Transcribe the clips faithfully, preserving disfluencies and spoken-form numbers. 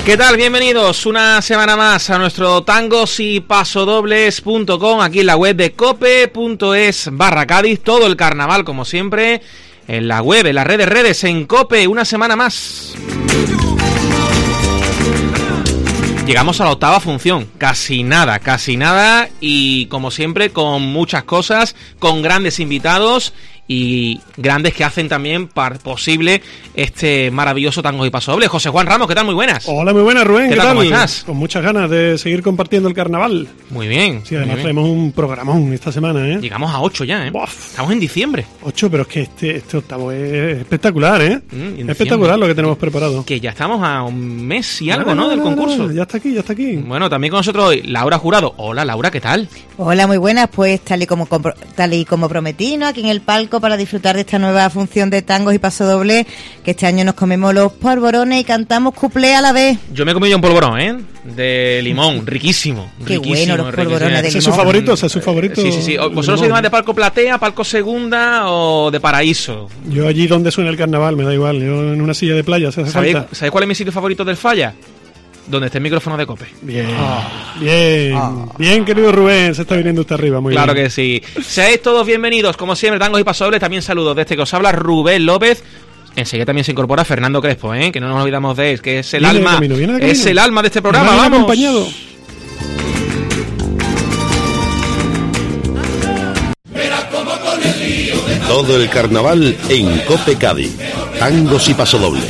¿Qué tal? Bienvenidos una semana más a nuestro tangos y pasodobles punto com, aquí en la web de cope punto es barra Cádiz, todo el carnaval como siempre, en la web, en las redes, redes, en Cope, una semana más. Llegamos a la octava función, casi nada, casi nada, y como siempre con muchas cosas, con grandes invitados y grandes que hacen también par posible este maravilloso Tangos y Pasodobles. José Juan Ramos, ¿qué tal? Muy buenas. Hola, muy buenas, Rubén. ¿Qué, ¿Qué tal? tal? ¿Cómo estás? Con muchas ganas de seguir compartiendo el carnaval. Muy bien. Sí, además muy bien. traemos un programón esta semana, ¿eh? Llegamos a ocho ya, ¿eh? Uf. Estamos en diciembre. Ocho, pero es que este, este octavo es espectacular, ¿eh? Mm, es espectacular lo que tenemos preparado. Que ya estamos a un mes y algo, ¿no? no, Del no, concurso. No, ya está aquí, ya está aquí. Bueno, también con nosotros hoy Laura Jurado. Hola, Laura, ¿qué tal? Hola, muy buenas. Pues tal y como compro- tal y como prometí, ¿no? Aquí en el palco para disfrutar de esta nueva función de tangos y pasodobles, que este año nos comemos los polvorones y cantamos cuplé a la vez. Yo me he comido ya un polvorón, ¿eh? De limón, riquísimo. Qué riquísimo, bueno los polvorones de ¿Ese es limón. su favorito? ¿Ese es su favorito? Sí, sí, sí. ¿Vosotros El sois limón. más de palco platea, palco segunda o de paraíso? Yo allí donde suena el carnaval, me da igual. Yo en una silla de playa, si hace ¿Sabéis, falta. ¿Sabéis cuál es mi sitio favorito del Falla? Donde está el micrófono de Cope. Bien, Ah. bien, Ah. bien, querido Rubén, se está viniendo usted arriba, muy Claro bien. que sí. Seáis todos bienvenidos, como siempre, Tangos y Pasodobles. También saludos de este que os habla, Rubén López. Enseguida también se incorpora Fernando Crespo, ¿eh? Que no nos olvidamos de él, que es el Viene de alma, camino, viene de camino. es el alma de este programa. Nos han Vamos. acompañado. Todo el carnaval en Cope Cádiz. Tangos y pasodobles.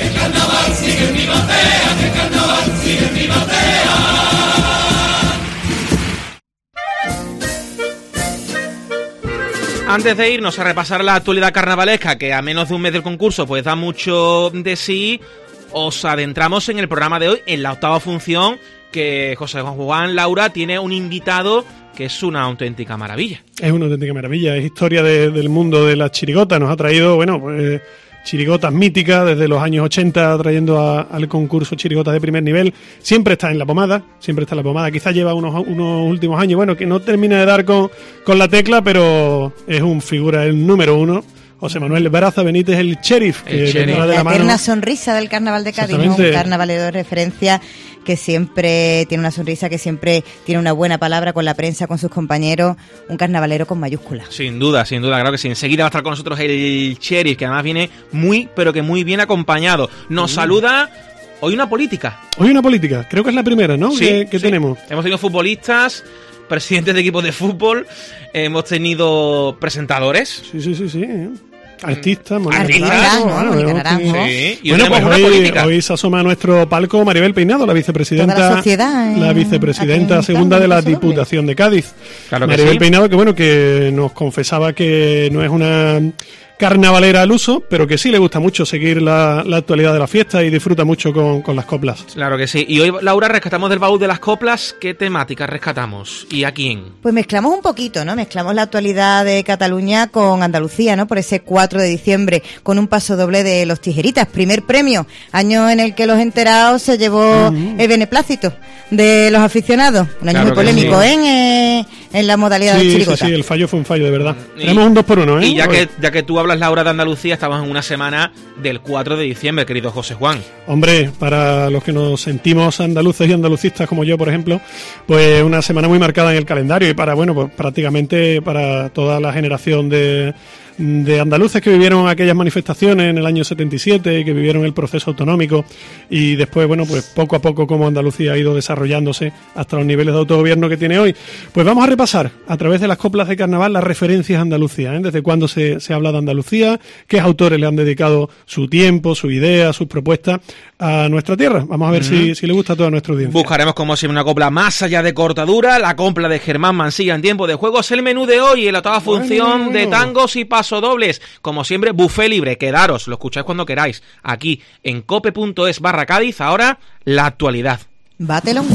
Antes de irnos a repasar la actualidad carnavalesca, que a menos de un mes del concurso pues da mucho de sí, os adentramos en el programa de hoy, en la octava función, que José Juan Laura tiene un invitado que es una auténtica maravilla. Es una auténtica maravilla, es historia de- del mundo de las chirigotas. Nos ha traído, bueno, pues chirigotas míticas desde los años ochenta, trayendo a- al concurso chirigotas de primer nivel. Siempre está en la pomada, siempre está en la pomada. Quizás lleva unos, unos últimos años, bueno, que no termina de dar con, con la tecla, pero es un figura, el número uno. José Manuel Baraza Benítez, el sheriff, El que sheriff. vendrá de La la mano. eterna sonrisa del carnaval de Cádiz, ¿no? Un Exactamente. carnavalero de referencia que siempre tiene una sonrisa, que siempre tiene una buena palabra con la prensa, con sus compañeros, un carnavalero con mayúsculas. Sin duda, sin duda, claro que sí. Enseguida va a estar con nosotros el sheriff, que además viene muy, pero que muy bien acompañado. Nos saluda hoy una política. Hoy una política, creo que es la primera, ¿no? Sí, que que sí. tenemos. Hemos tenido futbolistas, presidentes de equipos de fútbol, hemos tenido presentadores. Sí, sí, sí, sí. Artistas, Artistas, monetarios, ¿no? bueno, Mónica hemos Naranjo. tenido- Sí, y hoy Bueno, tenemos pues una hoy, política. hoy se asoma a nuestro palco Maribel Peinado, la vicepresidenta, Toda la sociedad, ¿eh? la vicepresidenta Aquí en segunda de la Tangos y Pasodobles. Diputación de Cádiz. Claro que Maribel sí. Peinado, que bueno, que nos confesaba que no es una carnavalera al uso, pero que sí le gusta mucho seguir la, la actualidad de la fiesta y disfruta mucho con, con las coplas. Claro que sí. Y hoy, Laura, rescatamos del baúl de las coplas. ¿Qué temáticas rescatamos? ¿Y a quién? Pues mezclamos un poquito, ¿no? Mezclamos la actualidad de Cataluña con Andalucía, ¿no? Por ese cuatro de diciembre, con un paso doble de los Tijeritas. Primer premio, año en el que los enterados se llevó el beneplácito de los aficionados. Un año Claro muy que polémico, sí. ¿eh? En, eh, en la modalidad de Sí, sí, chirigota. sí, el fallo fue un fallo, de verdad. Y- Tenemos un dos por uno, ¿eh? Y ya Hoy. que, ya que tú hablas, Laura, de Andalucía, estamos en una semana del cuatro de diciembre, querido José Juan. Hombre, para los que nos sentimos andaluces y andalucistas como yo, por ejemplo, pues una semana muy marcada en el calendario y para, bueno, pues prácticamente para toda la generación de, de andaluces que vivieron aquellas manifestaciones en el año setenta y siete y que vivieron el proceso autonómico y después, bueno, pues poco a poco como Andalucía ha ido desarrollándose hasta los niveles de autogobierno que tiene hoy. Pues vamos a repasar a través de las coplas de carnaval las referencias a Andalucía, ¿eh? Desde cuándo se, se habla de Andalucía, qué autores le han dedicado su tiempo, su idea, sus propuestas a nuestra tierra. Vamos a ver si, si le gusta a toda nuestra audiencia. Buscaremos como siempre una copla más allá de cortadura, la copla de Germán Mansilla en tiempo de juego. Es el menú de hoy en la octava Bueno, función bueno, de bueno. tangos y pasodobles. Como siempre, buffet libre, quedaros, lo escucháis cuando queráis, aquí en cope punto es barra Cádiz. Ahora, la actualidad. Bátelo.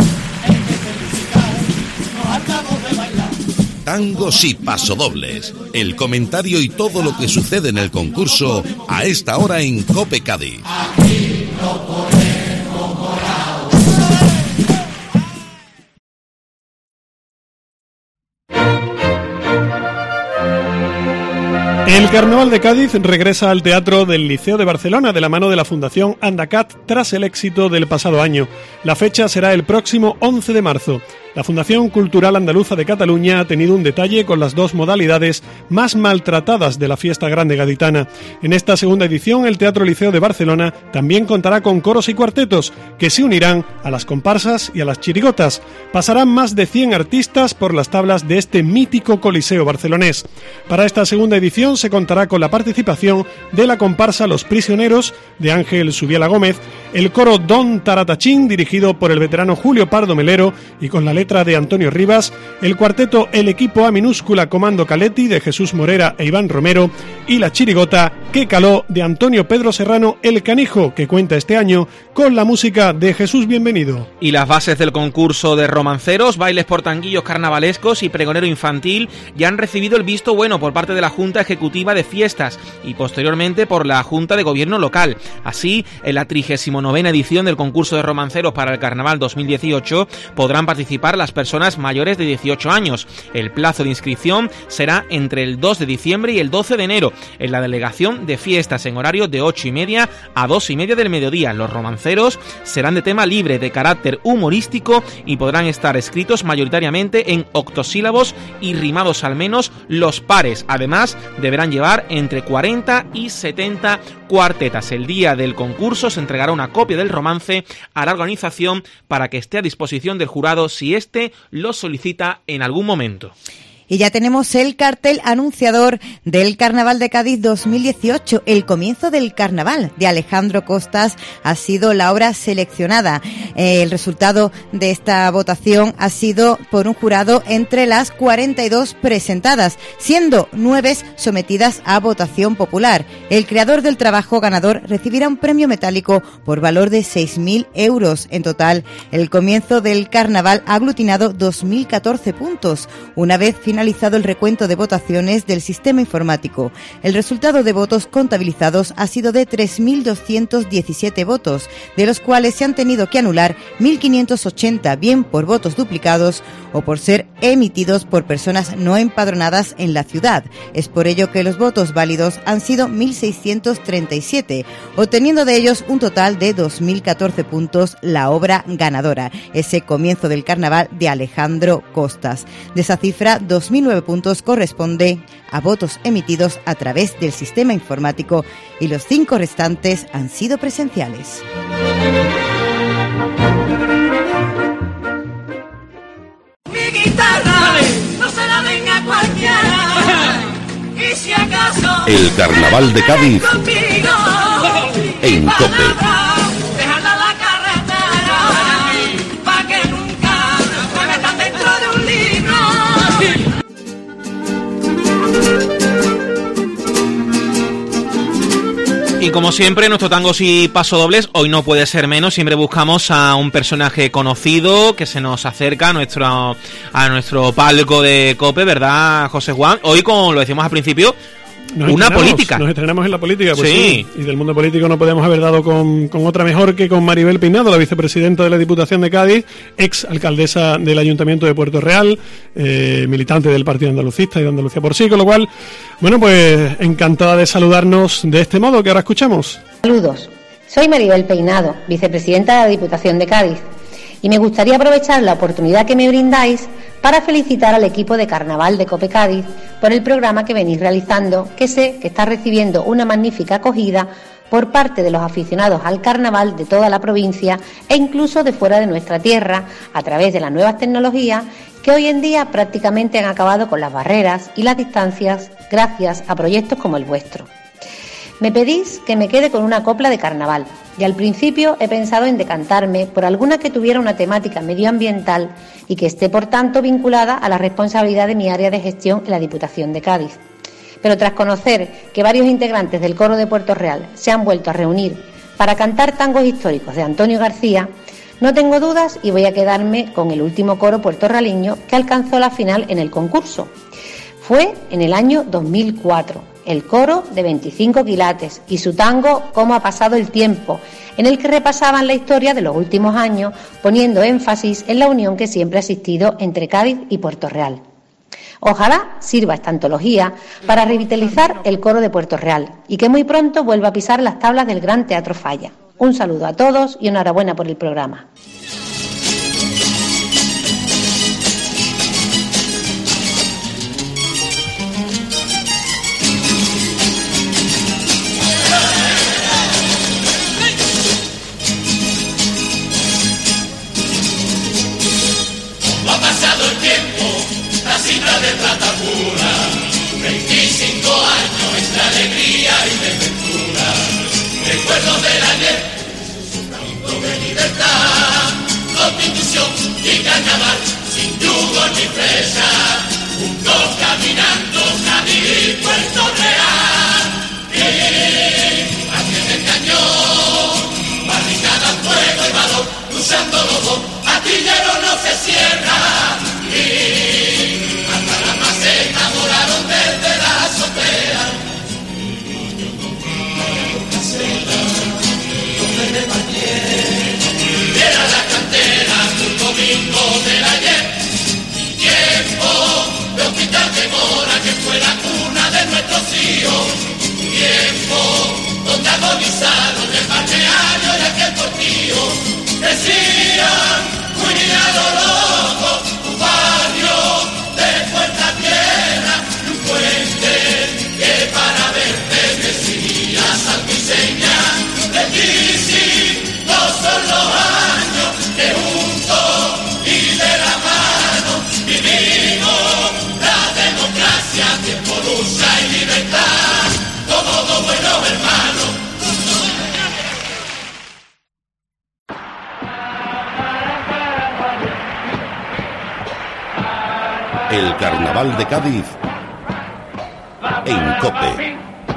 Tangos y pasodobles. El comentario y todo lo que sucede en el concurso a esta hora en Cope Cádiz. El Carnaval de Cádiz regresa al Teatro del Liceo de Barcelona de la mano de la Fundación Andacat tras el éxito del pasado año. La fecha será el próximo once de marzo. La Fundación Cultural Andaluza de Cataluña ha tenido un detalle con las dos modalidades más maltratadas de la fiesta grande gaditana. En esta segunda edición, el Teatro Liceo de Barcelona también contará con coros y cuartetos, que se unirán a las comparsas y a las chirigotas. Pasarán más de cien artistas por las tablas de este mítico coliseo barcelonés. Para esta segunda edición se contará con la participación de la comparsa Los Prisioneros, de Ángel Subiela Gómez, el coro Don Taratachín, dirigido por el veterano Julio Pardo Melero y con la letra de Antonio Rivas, el cuarteto El Equipo A minúscula Comando Caletti, de Jesús Morera e Iván Romero, y la chirigota Que Caló, de Antonio Pedro Serrano El Canijo, que cuenta este año con la música de Jesús Bienvenido. Y las bases del concurso de romanceros, bailes por tanguillos carnavalescos y pregonero infantil ya han recibido el visto bueno por parte de la Junta Ejecutiva de Fiestas y posteriormente por la Junta de Gobierno Local. Así, en la trigésima novena edición del concurso de romanceros para el Carnaval dos mil dieciocho podrán participar las personas mayores de dieciocho años. El plazo de inscripción será entre el dos de diciembre y el doce de enero en la delegación de Fiestas en horario de ocho y media a dos y media del mediodía. Los romanceros serán de tema libre, de carácter humorístico y podrán estar escritos mayoritariamente en octosílabos y rimados al menos los pares. Además, deberán llevar entre cuarenta y setenta cuartetas. El día del concurso se entregará una copia del romance a la organización para que esté a disposición del jurado si éste lo solicita en algún momento. Y ya tenemos el cartel anunciador del Carnaval de Cádiz dos mil dieciocho. El comienzo del Carnaval, de Alejandro Costas, ha sido la obra seleccionada. Eh, el resultado de esta votación ha sido por un jurado entre las cuarenta y dos presentadas, siendo nueve sometidas a votación popular. El creador del trabajo ganador recibirá un premio metálico por valor de seis mil euros. En total, el comienzo del Carnaval ha aglutinado dos mil catorce puntos. Una vez finalizado finalizado el recuento de votaciones del sistema informático. El resultado de votos contabilizados ha sido de tres mil doscientos diecisiete votos, de los cuales se han tenido que anular mil quinientos ochenta, bien por votos duplicados o por ser emitidos por personas no empadronadas en la ciudad. Es por ello que los votos válidos han sido mil seiscientos treinta y siete, obteniendo de ellos un total de dos mil catorce puntos la obra ganadora, ese comienzo del Carnaval de Alejandro Costas. De esa cifra, dos mil nueve puntos corresponde a votos emitidos a través del sistema informático y los cinco restantes han sido presenciales. Mi guitarra no se la venga cualquiera, y si acaso el Carnaval de Cádiz conmigo, en COPE. Y como siempre, nuestro tangos y pasodobles, hoy no puede ser menos, siempre buscamos a un personaje conocido que se nos acerca a nuestro, a nuestro palco de COPE, ¿verdad, José Juan? Hoy, como lo decíamos al principio, Nos una política. Nos estrenamos en la política, pues sí. sí. Y del mundo político no podemos haber dado con, con otra mejor que con Maribel Peinado, la vicepresidenta de la Diputación de Cádiz, ex alcaldesa del Ayuntamiento de Puerto Real, eh, militante del Partido Andalucista y de Andalucía por sí, con lo cual, bueno, pues encantada de saludarnos de este modo que ahora escuchamos. Saludos, soy Maribel Peinado, vicepresidenta de la Diputación de Cádiz, y me gustaría aprovechar la oportunidad que me brindáis para felicitar al equipo de Carnaval de COPE Cádiz por el programa que venís realizando, que sé que está recibiendo una magnífica acogida por parte de los aficionados al carnaval de toda la provincia e incluso de fuera de nuestra tierra, a través de las nuevas tecnologías que hoy en día prácticamente han acabado con las barreras y las distancias gracias a proyectos como el vuestro. Me pedís que me quede con una copla de carnaval y al principio he pensado en decantarme por alguna que tuviera una temática medioambiental y que esté por tanto vinculada a la responsabilidad de mi área de gestión en la Diputación de Cádiz. Pero tras conocer que varios integrantes del coro de Puerto Real se han vuelto a reunir para cantar tangos históricos de Antonio García, no tengo dudas y voy a quedarme con el último coro puertorraleño que alcanzó la final en el concurso. Fue en el año dos mil cuatro. El coro de veinticinco quilates y su tango Cómo ha pasado el tiempo, en el que repasaban la historia de los últimos años, poniendo énfasis en la unión que siempre ha existido entre Cádiz y Puerto Real. Ojalá sirva esta antología para revitalizar el coro de Puerto Real y que muy pronto vuelva a pisar las tablas del Gran Teatro Falla. Un saludo a todos y enhorabuena por el programa. De plata pura, veinticinco años entre alegría y desventura, recuerdos del ayer, sufrimiento de libertad, constitución y carnaval, sin yugo ni flecha, juntos caminando, Cádiz y Puerto Real, y aquí en el cañón, barricada, fuego y valor, luchando los dos, artillero no se cierra, y enamoraron desde la azotea. Era la cantera un domingo del ayer. Tiempo de hospital de Mora que fue la cuna de nuestros hijos. Tiempo donde agonizaron el balneario y aquel portillo. Decían, cuidado loco, tu barrio de Puerta Tierra, un puente que para verte decía salpiceña, de crisis no son los años que juntos y de la mano vivimos la democracia, tiempo, lucha y libertad, como dos buenos hermanos. El Carnaval de Cádiz en COPE.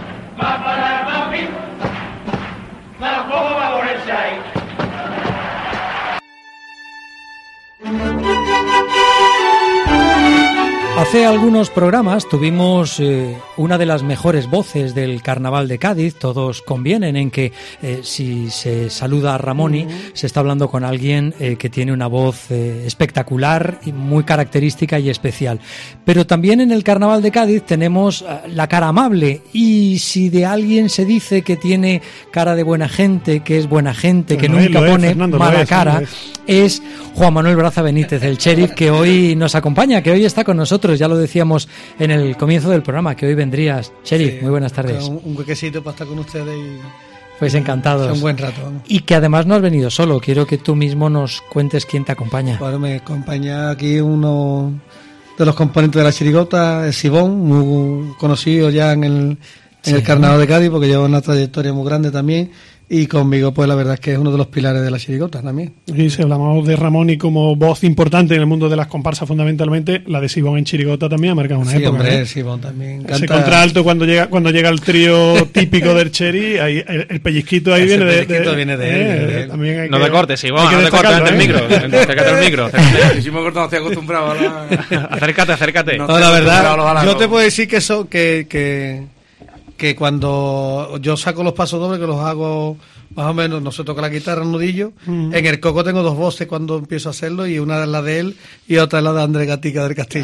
Hace algunos programas tuvimos eh, una de las mejores voces del Carnaval de Cádiz. Todos convienen en que eh, si se saluda a Ramoni, uh-huh. se está hablando con alguien eh, que tiene una voz eh, espectacular y muy característica y especial. Pero también en el Carnaval de Cádiz tenemos uh, la cara amable, y si de alguien se dice que tiene cara de buena gente, que es buena gente, que pues nunca es, pone Fernando, mala es, cara, es. es Juan Manuel Braza Benítez, el sheriff, que hoy nos acompaña, que hoy está con nosotros. Ya lo decíamos en el comienzo del programa, que hoy vendrías. Sheriff, sí, muy buenas tardes. Un, un huequecito para estar con ustedes y... Pues encantados. Un buen rato. Vamos. Y que además no has venido solo. Quiero que tú mismo nos cuentes quién te acompaña. Bueno, me acompaña aquí uno de los componentes de la chirigota, el Sibón, muy conocido ya en el, en sí. el Carnaval de Cádiz, porque lleva una trayectoria muy grande también. Y conmigo, pues la verdad es que es uno de los pilares de la chirigota también. Y si hablamos de Ramoni como voz importante en el mundo de las comparsas, fundamentalmente, la de Sibón en chirigota también ha marcado una sí, época. Sí, hombre, ¿eh? Sibón también. Ese contralto cuando llega cuando llega el trío típico del Cherry, ahí, el, el pellizquito ahí Ese viene, pellizquito de, de, viene de él. eh, de él. También hay no que, te cortes, Sibón, no te cortes, ante el micro. Acércate al micro. Si me corto, no estoy acostumbrado a la... Acércate, acércate. No, no la verdad, yo te puedo decir que eso, que, que, que cuando yo saco los pasos dobles, que los hago... Más o menos, no se toca la guitarra, el nudillo. Uh-huh. En el coco tengo dos voces cuando empiezo a hacerlo, y una es la de él y otra es la de Andrés Gatica del Castillo.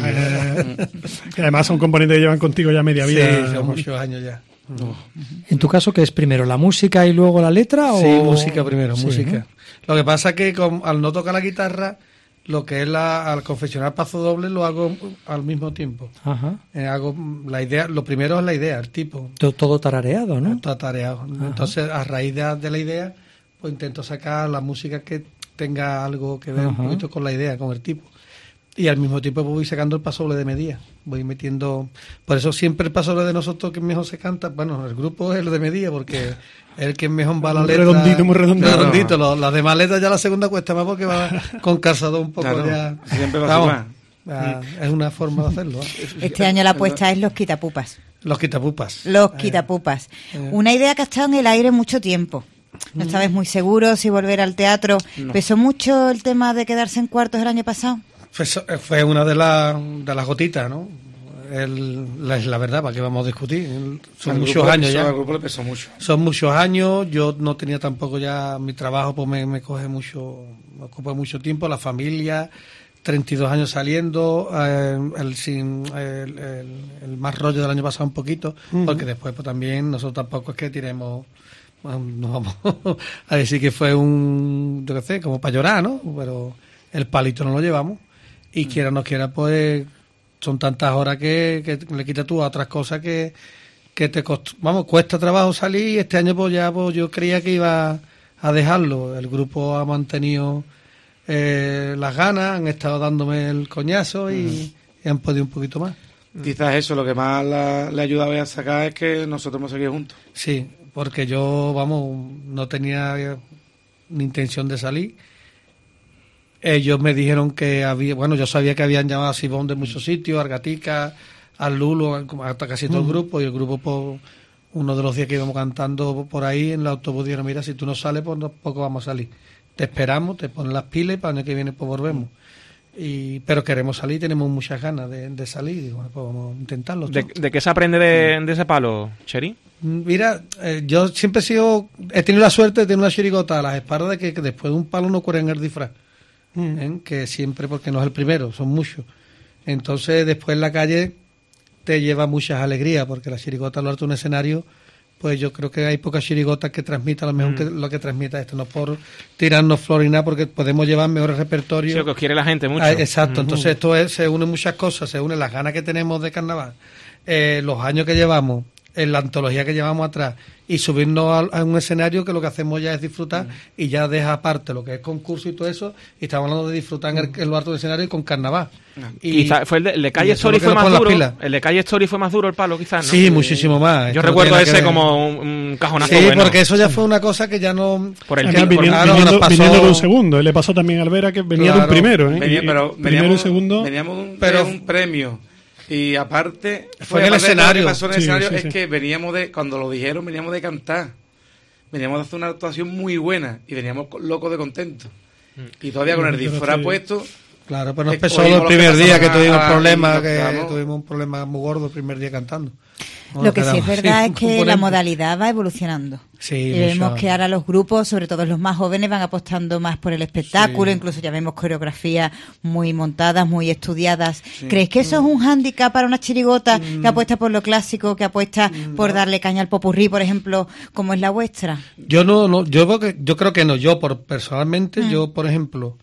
Que además son componentes que llevan contigo ya media vida. Sí, son muchos años ya. Uh-huh. En tu caso, ¿qué es primero, la música y luego la letra? Sí, o... música primero, sí, música. ¿no? Lo que pasa es que con, al no tocar la guitarra, lo que es la, al confeccionar paso doble lo hago al mismo tiempo. Ajá. Eh, hago la idea, lo primero es la idea, el tipo. Todo, todo tarareado, ¿no? Todo tarareado. Ajá. Entonces, a raíz de, de la idea, pues intento sacar la música que tenga algo que ver Ajá. un poquito con la idea, con el tipo. Y al mismo tiempo voy sacando el paso doble de medida. Voy metiendo... Por eso siempre el paso doble de nosotros que mejor se canta... Bueno, el grupo es el de medida, porque es el que mejor va la letra... Redondito, muy redondito. Redondito. Los, las demás letras ya la segunda cuesta más porque va con calzado un poco claro, ya... Siempre va a ya, es una forma de hacerlo. Este año la apuesta es los quitapupas. Los quitapupas. Los quitapupas. Eh, Una idea que ha estado en el aire mucho tiempo. No estabas muy seguro si volver al teatro. No. ¿Pesó mucho el tema de quedarse en cuartos el año pasado? Fue, fue una de, la, de las gotitas, ¿no? El, la, la verdad, ¿para qué vamos a discutir? Son el muchos años pesó, ya. El grupo le pesó mucho. Son muchos años. Yo no tenía tampoco ya mi trabajo, pues me, me coge mucho, me ocupa mucho tiempo, la familia, treinta y dos años saliendo, eh, el, sin, el, el, el más rollo del año pasado un poquito, uh-huh. porque después pues también nosotros tampoco es que tiremos, bueno, no vamos a decir que fue un, yo qué sé, como para llorar, ¿no? Pero el palito no lo llevamos y uh-huh. quiera o no quiera, pues son tantas horas que, que le quitas tú a otras cosas que, que te cost, vamos, cuesta trabajo salir y este año pues ya pues yo creía que iba a dejarlo. El grupo ha mantenido eh, las ganas, han estado dándome el coñazo y, uh-huh. y han podido un poquito más. Quizás eso, lo que más la, le ha ayudado a sacar es que nosotros hemos seguido juntos. Sí, porque yo, vamos, no tenía ni intención de salir. Ellos me dijeron que había, bueno, yo sabía que habían llamado a Sibón de muchos sitios, a Argatica, al Lulo, hasta casi todo uh-huh. el grupo, y el grupo, pues, uno de los días que íbamos cantando por ahí en el autobús dijeron, mira, si tú no sales, pues tampoco vamos a salir. Te esperamos, te ponen las pilas y para el año que viene pues volvemos. Y, pero queremos salir, tenemos muchas ganas de, de salir y bueno, pues vamos a intentarlo. ¿De, ¿De qué se aprende de, de ese palo, Cheri? Mira, eh, yo siempre he sido, he tenido la suerte de tener una chirigota a las espaldas de que, que después de un palo no cuelgan el disfraz. Mm. ¿eh? Que siempre, porque no es el primero, son muchos. Entonces después en la calle te lleva muchas alegrías, porque la chirigota a lo alto de un escenario, pues yo creo que hay pocas chirigotas que transmitan lo mejor mm. que lo que transmita esto, no por tirarnos flor y nada, porque podemos llevar mejores repertorios. Sí, que os quiere la gente mucho. Ah, exacto, mm. entonces esto es, se unen muchas cosas, se unen las ganas que tenemos de carnaval, eh, los años que llevamos, en la antología que llevamos atrás, y subirnos a, a un escenario que lo que hacemos ya es disfrutar mm. y ya deja aparte lo que es concurso y todo eso, y estamos hablando de disfrutar en el, en lo alto del escenario y con carnaval. Y quizá fue el de, el de Calle Story fue más duro. El de Calle Story fue más duro el palo, quizás, ¿no? Sí, sí, muchísimo más. Yo recuerdo no ese como un, un cajonazo. Sí, bueno. porque eso ya fue una cosa que ya no. Por el tiempo, viniendo, claro, viniendo, pasó... viniendo de un segundo. Le pasó también a Alvera que venía claro, de un primero, ¿eh? Venía, pero y, primero y segundo. Veníamos de un, pero, de un premio. Y aparte, fue en el escenario. Lo que pasó en el sí, escenario sí, es sí. que veníamos de, cuando lo dijeron, veníamos de cantar. Veníamos de hacer una actuación muy buena y veníamos locos de contentos. Mm. Y todavía con el disfraz puesto. Claro, pero nos pesó el primer día que tuvimos problemas, que tuvimos un problema muy gordo el primer día cantando. Bueno, lo que sí es verdad es que la modalidad va evolucionando. Sí, y vemos que ahora los grupos, sobre todo los más jóvenes, van apostando más por el espectáculo, sí. Incluso ya vemos coreografías muy montadas, muy estudiadas. Sí. ¿Crees que eso es un hándicap para una chirigota mm. que apuesta por lo clásico, que apuesta mm. por darle caña al popurrí, por ejemplo, como es la vuestra? Yo no, no yo creo que, yo creo que no. Yo por personalmente, mm. yo por ejemplo,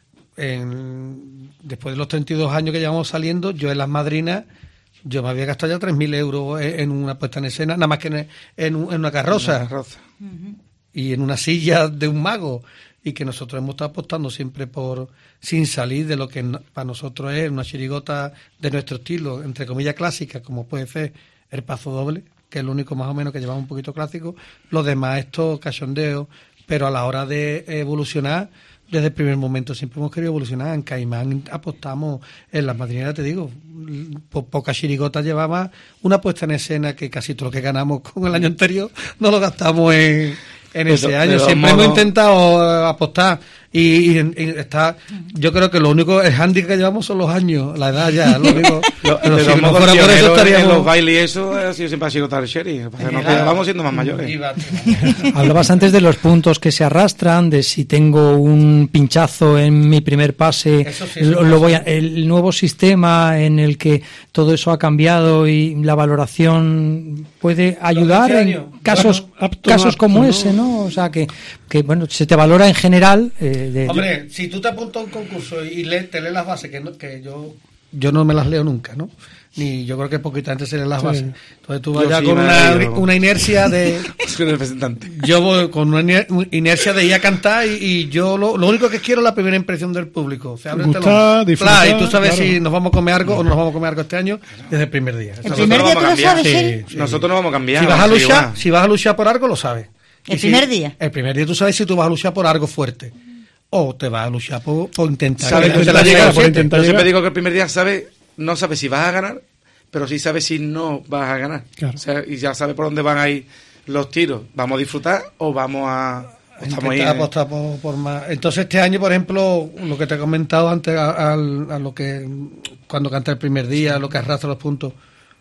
en, después de los treinta y dos años que llevamos saliendo, yo en las madrinas yo me había gastado ya tres mil euros en una puesta en escena, nada más que en, en, en una carroza, una carroza. Uh-huh. Y en una silla de un mago, y que nosotros hemos estado apostando siempre por, sin salir de lo que no, para nosotros es una chirigota de nuestro estilo, entre comillas clásica, como puede ser el paso doble, que es lo único más o menos que llevamos un poquito clásico, los demás estos cachondeos, pero a la hora de evolucionar, desde el primer momento siempre hemos querido evolucionar. En Caimán apostamos, en las madrineras, te digo, po pocas chirigotas llevaba una puesta en escena que casi todo lo que ganamos con el año anterior no lo gastamos en, en ese pero, año. Siempre hemos intentado apostar y, y, y está, yo creo que lo único, el hándicap que llevamos son los años, la edad ya, lo único. Lo, pero si no fuera por eso estaríamos... En los bailes y eso ha sido siempre ha sido tal Sherry. Nos vamos siendo más mayores. Hablabas antes de los puntos que se arrastran, de si tengo un pinchazo en mi primer pase, eso sí, eso lo, lo voy a, el nuevo sistema en el que todo eso ha cambiado y la valoración puede ayudar en casos bueno, apto, casos apto, como no. ese, ¿no? O sea que, que bueno, se te valora en general. Eh, de, Hombre, si tú te apuntas a un concurso y le, te lees las bases, que, no, que yo yo no me las leo nunca, ¿no? Ni yo creo que poquita gente se lee las sí. bases. Entonces tú vas ya sí, con una, una inercia de... Soy el representante. Yo voy con una inercia de ir a cantar y, y yo lo, lo único que quiero es la primera impresión del público. O sea, Gusta, disfrutar, y tú sabes claro. si nos vamos a comer algo o no nos vamos a comer algo este año desde el primer día. ¿El primer día tú lo sabes, sí, sí. Nosotros no vamos a cambiar. Si vas a luchar, si vas a luchar por algo, lo sabes. ¿El primer día? El primer día tú sabes si tú vas a luchar por algo fuerte. O te vas a luchar por, por intentar. ¿Sabes? Yo, la llegar, por intentar yo siempre digo que el primer día sabe, no sabes si vas a ganar, pero sí sabes si no vas a ganar. Claro. O sea, y ya sabes por dónde van a ir los tiros. ¿Vamos a disfrutar o vamos a estamos ahí, apostar por, por más? Entonces este año, por ejemplo, lo que te he comentado antes, a, a, a lo que cuando canta el primer día, lo que arrastra los puntos,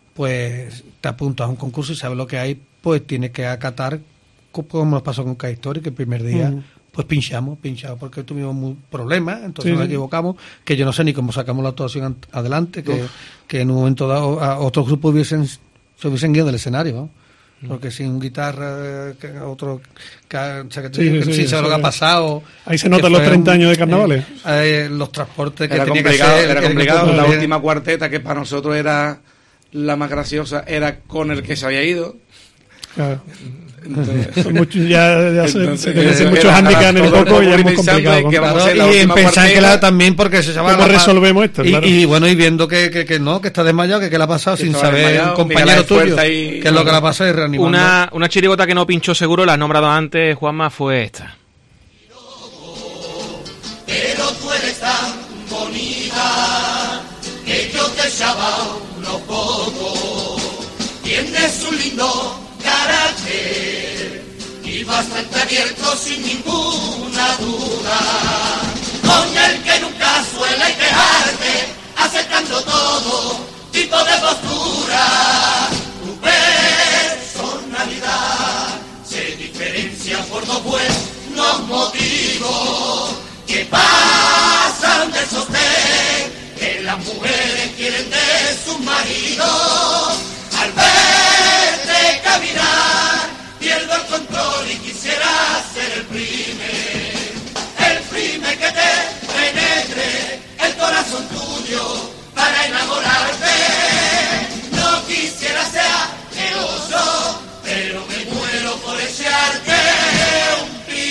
pues te apuntas a un concurso y sabes lo que hay, pues tienes que acatar, como nos pasó con K-Story, que el primer día... Uh-huh. pues pinchamos, pinchamos porque tuvimos muy problemas, entonces Sí, nos sí. equivocamos, que yo no sé ni cómo sacamos la actuación an- adelante, que, que en un momento dado a otros grupos hubiesen, se hubiesen ido del escenario, ¿no? Porque sin guitarra, que otro, que, o sea, que, Sí, sí, que sí, sin saber lo que ha eso es. pasado. Ahí se que notan los fue treinta un- años de carnavales. eh, eh, los transportes que Era tenía que complicado, hacer, era que- complicado. que- La que- última cuarteta, que para nosotros era la más graciosa, era con el que se había ido. Claro. Entonces, Son muchos- ya, ya se, Entonces, se te dicen era- muchos era handicaps en el todo el poco y ya es muy pensando complicado. en que vamos a Claro, hacer la y en última pensar que la cuarteta. también porque se llama ¿Cómo la- resolvemos esto? Y, Claro. y bueno, y viendo que, que, que no, que está desmayado, que qué le ha pasado Que sin estaba saber desmayado, un compañero Miguel tuyo, Fuerza y- qué es lo que le ha pasado y reanimando. Una, una chirigota que no pinchó seguro, la has nombrado antes, Juanma, fue esta. Pero tú eres tan bonita que yo te echaba unos pocos. Tienes un lindo carácter y bastante abierto sin ninguna duda. Con el que nunca suele quejarte, aceptando todo tipo de postura. Tu personalidad se diferencia por dos buenos motivos que pasan del sostén que las mujeres quieren de sus maridos. Al verte caminar pierdo el control y quisiera ser el primer, el primer que te penetre el corazón tuyo para enamorarte. No quisiera ser celoso, pero me muero por echarte un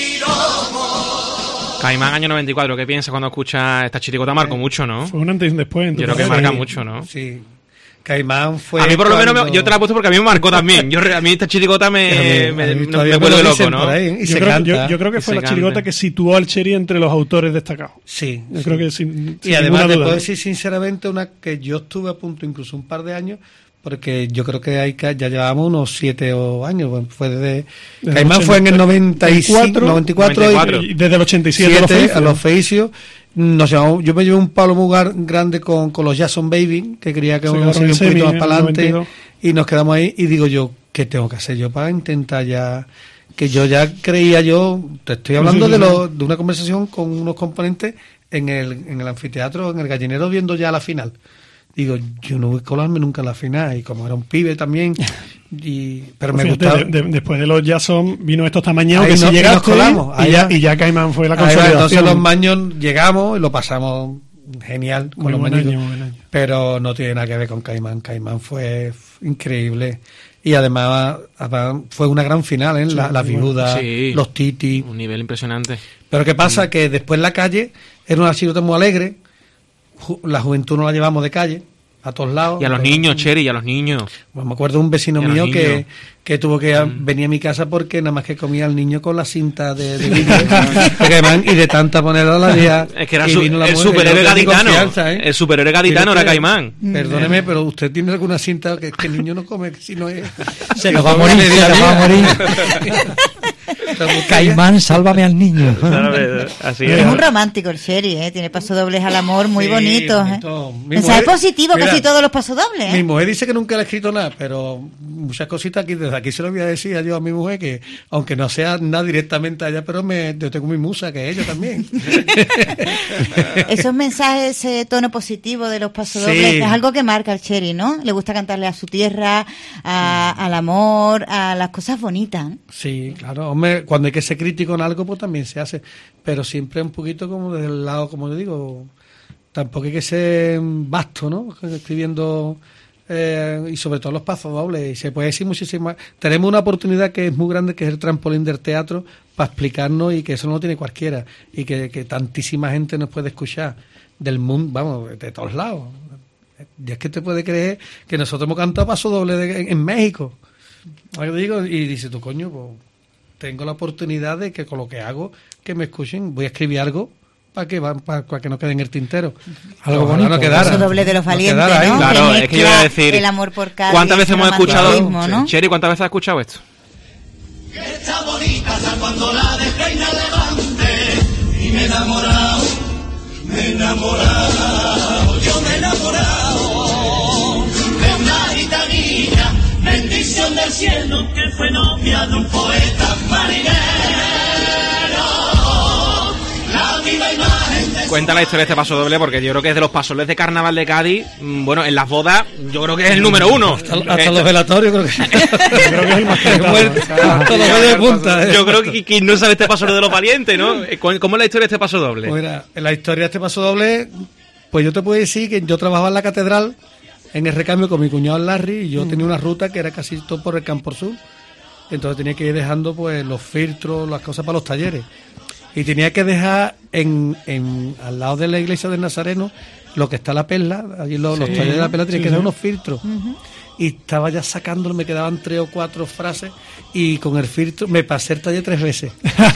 piropo. Caimán, año noventa y cuatro, ¿qué piensas cuando escuchas esta chirigota? Marcó mucho, ¿no? Fue un antes y un después. Yo creo que entonces, marca sí. mucho, ¿no? Sí. Caimán fue. A mí por lo menos, me- cuando- yo te la he puesto porque a mí me marcó también. Yo, re- a mí esta chirigota A me, mí- me, a mí me- todavía me me lo vuelve loco, dicen ¿no? por ahí. Y Yo se creo, canta. yo, yo creo que Y fue se la chirigota canta. que situó al Cherry entre los autores destacados. Sí. Yo sí. creo que sin, sin Y además, ninguna te duda. puedo decir sinceramente una que yo estuve a punto incluso un par de años, porque yo creo que hay que ya llevamos unos siete o años. Bueno, fue desde. Desde Caimán el fue en el noventa y cinco, ochenta y cuatro, noventa y cuatro, noventa y cuatro. Y desde el ochenta y siete siete, los Felices. a los Feicios. Nos llevamos, yo me llevé un palo muy gar- grande con, con los Jason Baby, que quería que Se uno quedaron se en un poquito semi más para en el adelante, noventa y nos quedamos ahí. Y digo yo, ¿qué tengo que hacer yo para intentar ya? Que yo ya creía yo, te estoy hablando Sí, sí, de, sí. lo, de una conversación con unos componentes en el, en el anfiteatro, en el gallinero, viendo ya la final. Digo, yo no voy a colarme nunca en la final, y como era un pibe también, y pero me Fíjate, gustaba. de- de- después de los Jason vino estos tamañados Ahí que si nos- y llegaste nos colamos, y ahí ya, va. y ya Caimán fue la Ahí va, consolidación. entonces los maños llegamos y lo pasamos genial con Muy los buen mañitos. año, muy buen año. Pero no tiene nada que ver con Caimán. Caimán fue f- increíble. Y además, además fue una gran final, ¿eh? La, las muy bueno. viudas, Sí. los titi. Un nivel impresionante. Pero ¿qué pasa? Que después en la calle era una chirigota muy alegre. Ju- La juventud no la llevamos de calle, a todos lados. Y a los Pero- niños, Cheri, y a los niños. Pues me acuerdo de un vecino Y a los mío que, niños. que tuvo que a- venir a mi casa porque nada más que comía al niño con la cinta de, de vídeo. De Caimán, y de tanta ponerla la día. Es que era y su- vino la el mujer, superhéroe yo tengo gaditano. confianza, ¿eh? El superhéroe gaditano Mire era usted, Caimán. Perdóneme, pero usted tiene alguna cinta que, que el niño no come, que si no es. Se nos va a morir, se nos va a morir. Caimán, sálvame al niño. Así Es es. un romántico el Sherry, ¿eh? Tiene pasodobles al amor muy Sí, bonitos. bonito. ¿eh? Mi Mensaje mujer- positivo, mira, casi todos los pasodobles. Mi ¿eh? mujer dice que nunca le ha escrito nada, pero muchas cositas aquí, desde aquí se lo voy a decir yo a mi mujer, que aunque no sea nada directamente a ella, pero me, yo tengo mi musa, que es ella también. Esos mensajes, ese tono positivo de los pasodobles, Sí. es algo que marca el Sherry, ¿no? Le gusta cantarle a su tierra, a- al amor, a las cosas bonitas. ¿no? Sí, claro, hombre, cuando hay que ser crítico en algo, pues también se hace, pero siempre un poquito como desde el lado, como yo digo, tampoco hay que ser vasto, ¿no? Escribiendo, eh, y sobre todo los pasos dobles, y se puede decir muchísimas. Tenemos una oportunidad que es muy grande, que es el trampolín del teatro, para explicarnos, y que eso no lo tiene cualquiera, y que, que tantísima gente nos puede escuchar del mundo, vamos, de todos lados. Y es que te puede creer que nosotros hemos cantado paso doble de- en, en México. Algo digo, y dice tu coño, pues tengo la oportunidad de que con lo que hago, que me escuchen, voy a escribir algo para que va- para, para que no quede en el tintero. Algo Ojalá bonito. no quedara. Pasodoble de los No valientes, quedara ahí. ¿no? Claro, Que es que yo iba a mezcla decir. el amor por Cádiz, ¿Cuántas veces el hemos escuchado? romanticismo, ¿no? Cheri, ¿cuántas veces has escuchado esto? Que está bonita hasta cuando la de reina levante. Y me he enamorado, me he enamorado, yo me he enamorado de una gitanilla, bendición del cielo, que fue novia de un poeta marinero. Cuenta la historia de este paso doble, porque yo creo que es de los pasodobles de Carnaval de Cádiz, bueno, en las bodas, yo creo que es el número uno. Hasta, hasta los velatorios creo que, creo que es el más cantado. de punta, eh. Yo creo que quien no sabe este paso doble de los valientes, ¿no? ¿Cómo es la historia de este paso doble? Pues mira, en la historia de este paso doble, pues yo te puedo decir que yo trabajaba en la catedral, en el recambio con mi cuñado Larry, y yo mm. tenía una ruta que era casi todo por el Campo Sur. Entonces tenía que ir dejando pues los filtros, las cosas para los talleres. Y tenía que dejar en, en al lado de la iglesia del Nazareno lo que está la perla, allí los, sí, los talleres de la perla, tenía sí, que dejar sí. unos filtros. Uh-huh. Y estaba ya sacándolo, me quedaban tres o cuatro frases y con el filtro me pasé el taller tres veces.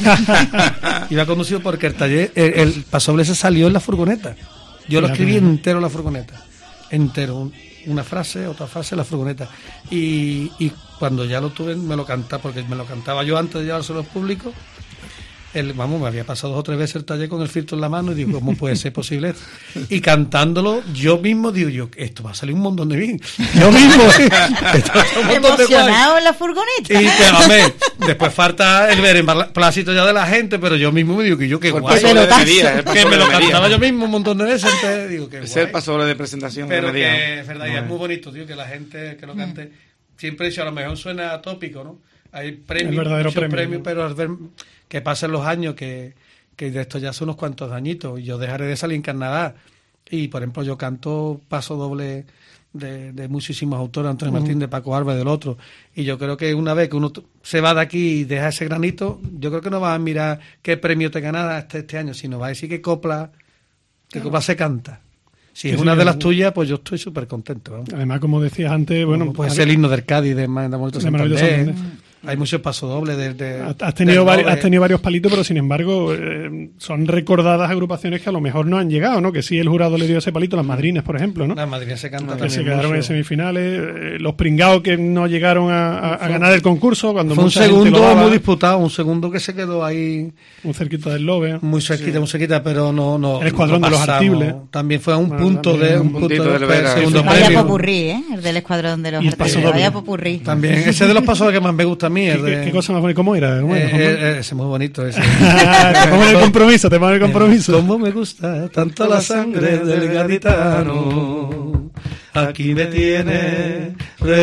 Iba conducido porque el taller, el, el pasodoble se salió en la furgoneta. Yo lo escribí entero en la furgoneta. Entero. Una frase, otra frase, la furgoneta. Y, y cuando ya lo tuve, me lo cantaba, porque me lo cantaba yo antes de llevárselo al público. El, vamos, me había pasado dos o tres veces el taller con el filtro en la mano y digo, ¿cómo puede ser posible esto? Y cantándolo, yo mismo digo, yo, esto va a salir un montón de bien. Yo mismo, emocionado en la furgoneta. Y que, hombre, después falta el ver el plácito ya de la gente, pero yo mismo me digo que yo, qué guay. Que, medía, que me lo cantaba yo mismo un montón de veces. Entonces, digo, qué guay. Es el paso de presentación. Pero que, que es verdad, y es muy bonito, tío, que la gente que lo cante, siempre dicho, a lo mejor suena atópico, ¿no? Hay premios, el verdadero muchos premio, premios, ¿no? pero al ver que pasen los años, que, que de esto ya son unos cuantos añitos, y yo dejaré de salir en Canadá. Y, por ejemplo, yo canto paso doble de, de muchísimos autores, Antonio uh-huh. Martín, de Paco Alba, del otro. Y yo creo que una vez que uno se va de aquí y deja ese granito, yo creo que no va a mirar qué premio te ganas este, este año, sino va a decir qué copla, qué copla se canta. Si es sí, una sí, de las tuyas, pues yo estoy súper contento. ¿no? Además, como decías antes, bueno... Pues es el himno del Cádiz, de, de Manolito Santander. Hay muchos pasodobles de, de... Has tenido, vari, has tenido varios palitos, pero sin embargo eh, son recordadas agrupaciones que a lo mejor no han llegado, ¿no? Que sí el jurado le dio ese palito, las madrinas, por ejemplo, ¿no? Las madrinas se cantan que también se quedaron mucho. En semifinales, eh, los pringados que no llegaron a, a, a ganar el concurso cuando fue un mucha gente segundo lo daba, muy disputado, un segundo que se quedó ahí muy cerquita del Lobe, muy cerquita, sí. muy cerquita, pero no, no el escuadrón no de los Artibles también fue a un bueno, punto de un punto de, de, de segundo vaya premio. popurrí, ¿eh? El del escuadrón de los Artibles, vaya popurrí. También ese es de los pasos que más me gusta a mí. ¿Qué, de... ¿Qué cosa más bonita? ¿Cómo era? ¿Cómo era? Eh, eh, ese es muy bonito ese. Te pongo el compromiso, te pongo el compromiso. Cómo me gusta tanto la sangre del gaditano. Aquí me tiene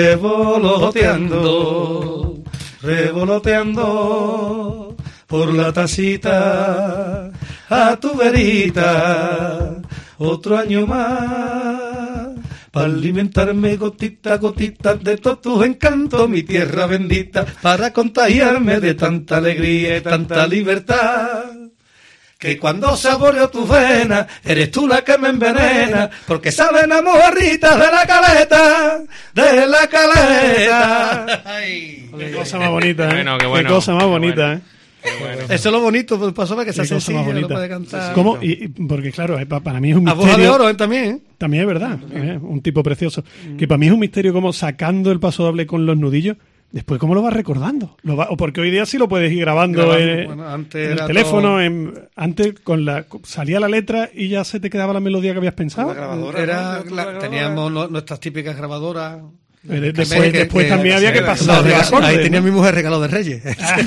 revoloteando, revoloteando por la tacita a tu verita. Otro año más para alimentarme gotita a gotita de todos tus encantos, mi tierra bendita, para contagiarme de tanta alegría y tanta libertad. Que cuando saboreo tus venas, eres tú la que me envenena, porque saben a mojarritas de la caleta, de la caleta. Ay, qué cosa más bonita, ¿eh? Bueno, qué bueno. Qué cosa más qué bonita, bueno. ¿eh? Bueno. Eso es lo bonito, pues pasó que se hace así, más lo puede cantar. ¿Cómo? Y, porque claro, para mí es un a misterio. A de oro, ¿eh? También, ¿eh? También es verdad, ¿eh? Un tipo precioso. Mm. Que para mí es un misterio como sacando el paso doble con los nudillos, después cómo lo vas recordando. Lo va, o porque hoy día sí lo puedes ir grabando, grabando en, bueno, antes en el teléfono, todo... en, antes con la salía la letra y ya se te quedaba la melodía que habías pensado. La grabadora, Era, ¿no? la, teníamos no, nuestras típicas grabadoras. Después, que, después que, también que, había que pasar. No, acordes, ahí tenía ¿no? mi mujer regalo de Reyes.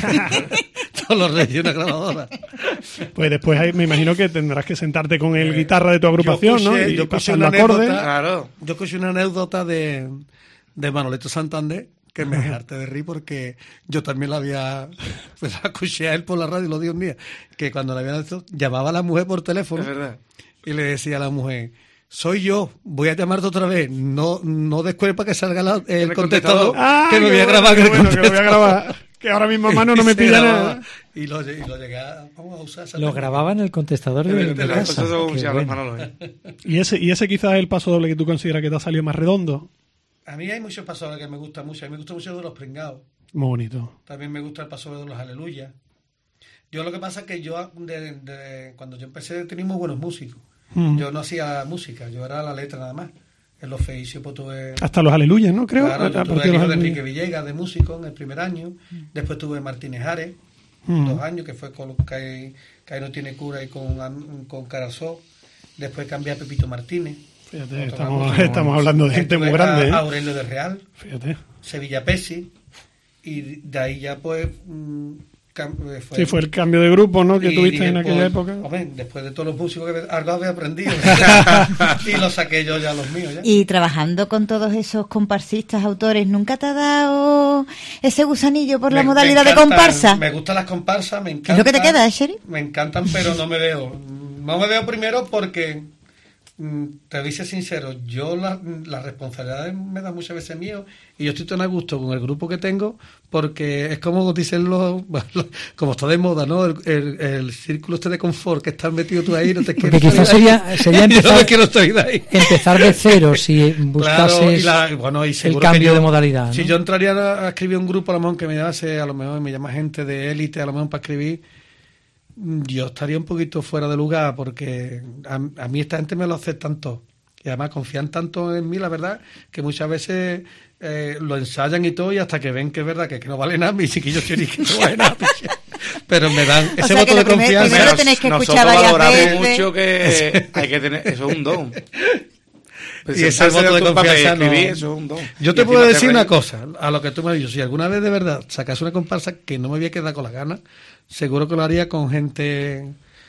Todos los Reyes una grabadora. Pues después ahí, me imagino que tendrás que sentarte con el eh, guitarra de tu agrupación, escuché, ¿no? Y yo pasar los acordes. Claro. Yo escuché una anécdota de, de Manolito Santander que me harté de reír porque yo también la había, pues la escuché a él por la radio y lo di un día, que cuando la había hecho, llamaba a la mujer por teléfono. Es verdad. Y le decía a la mujer, soy yo, voy a llamarte otra vez, no no descuelpa que salga la, el contestador, ah, que me voy a bueno, grabar. Que, bueno, que lo voy a grabar, que ahora mismo a mano no me pilla nada. Y lo, y lo llegué a, vamos a usar. Lo grababa en el contestador de, de, de la casa. Bueno. Y ese y ese quizás es el paso doble que tú consideras que te ha salido más redondo. A mí hay muchos pasos dobles que me gustan mucho, a mí me gusta mucho de los pringados. Muy bonito. También me gusta el paso doble de los aleluyas. Yo lo que pasa es que yo, de, de, cuando yo empecé, tenía muy buenos músicos. Mm. Yo no hacía música, yo era la letra nada más. En los feicios pues tuve... Hasta los aleluyas, ¿no? Creo. Claro, yo tuve el hijo de Enrique Villegas de músico en el primer año. Después tuve Martínez Ares, mm. dos años, que fue con que, que ahí no tiene cura y con, con Carazó. Después cambié a Pepito Martínez. Fíjate, estamos, estamos hablando de gente muy grande, ¿eh? Aurelio de Real, fíjate. Sevilla Pesi, y de ahí ya pues Fue, sí, fue el cambio de grupo, ¿no? Que tuviste en aquella pues, época. Hombre, después de todos los músicos que algo había aprendido. Y lo saqué yo ya los míos. ¿ya? Y trabajando con todos esos comparsistas, autores, ¿nunca te ha dado ese gusanillo por me, la modalidad encanta, de comparsa? Me gustan las comparsas, me encantan. ¿Es lo que te queda, eh, Sherry? Me encantan, pero no me veo. No me veo primero porque, te voy a ser sincero, yo la, la responsabilidad me da muchas veces miedo y yo estoy tan a gusto con el grupo que tengo porque es como dicen los, como está de moda, ¿no? El, el, el círculo este de confort que estás metido tú ahí, no te quieres porque quizás sería, sería empezar, no quiero ahí. empezar de cero si buscases claro, y la, bueno, y el cambio yo, de modalidad, ¿no? Si yo entraría a, a escribir un grupo a lo mejor que me llame, a lo mejor me llama gente de élite a lo mejor para escribir, yo estaría un poquito fuera de lugar porque a, a mí esta gente me lo aceptan todo y además confían tanto en mí, la verdad, que muchas veces eh, lo ensayan y todo y hasta que ven que es verdad que, que no vale nada, mis chiquillos quieren que no vale nada, pero me dan ese o sea voto de primer, confianza. Primero tenéis que nosotros escuchar valoramos veces. mucho que hay que tener, eso es un don. Pues y ese voto de confianza no... escribir, eso es un don. Yo te puedo decir una cosa, a lo que tú me has dicho, si alguna vez de verdad sacas una comparsa que no me había quedado con las ganas, seguro que lo haría con gente,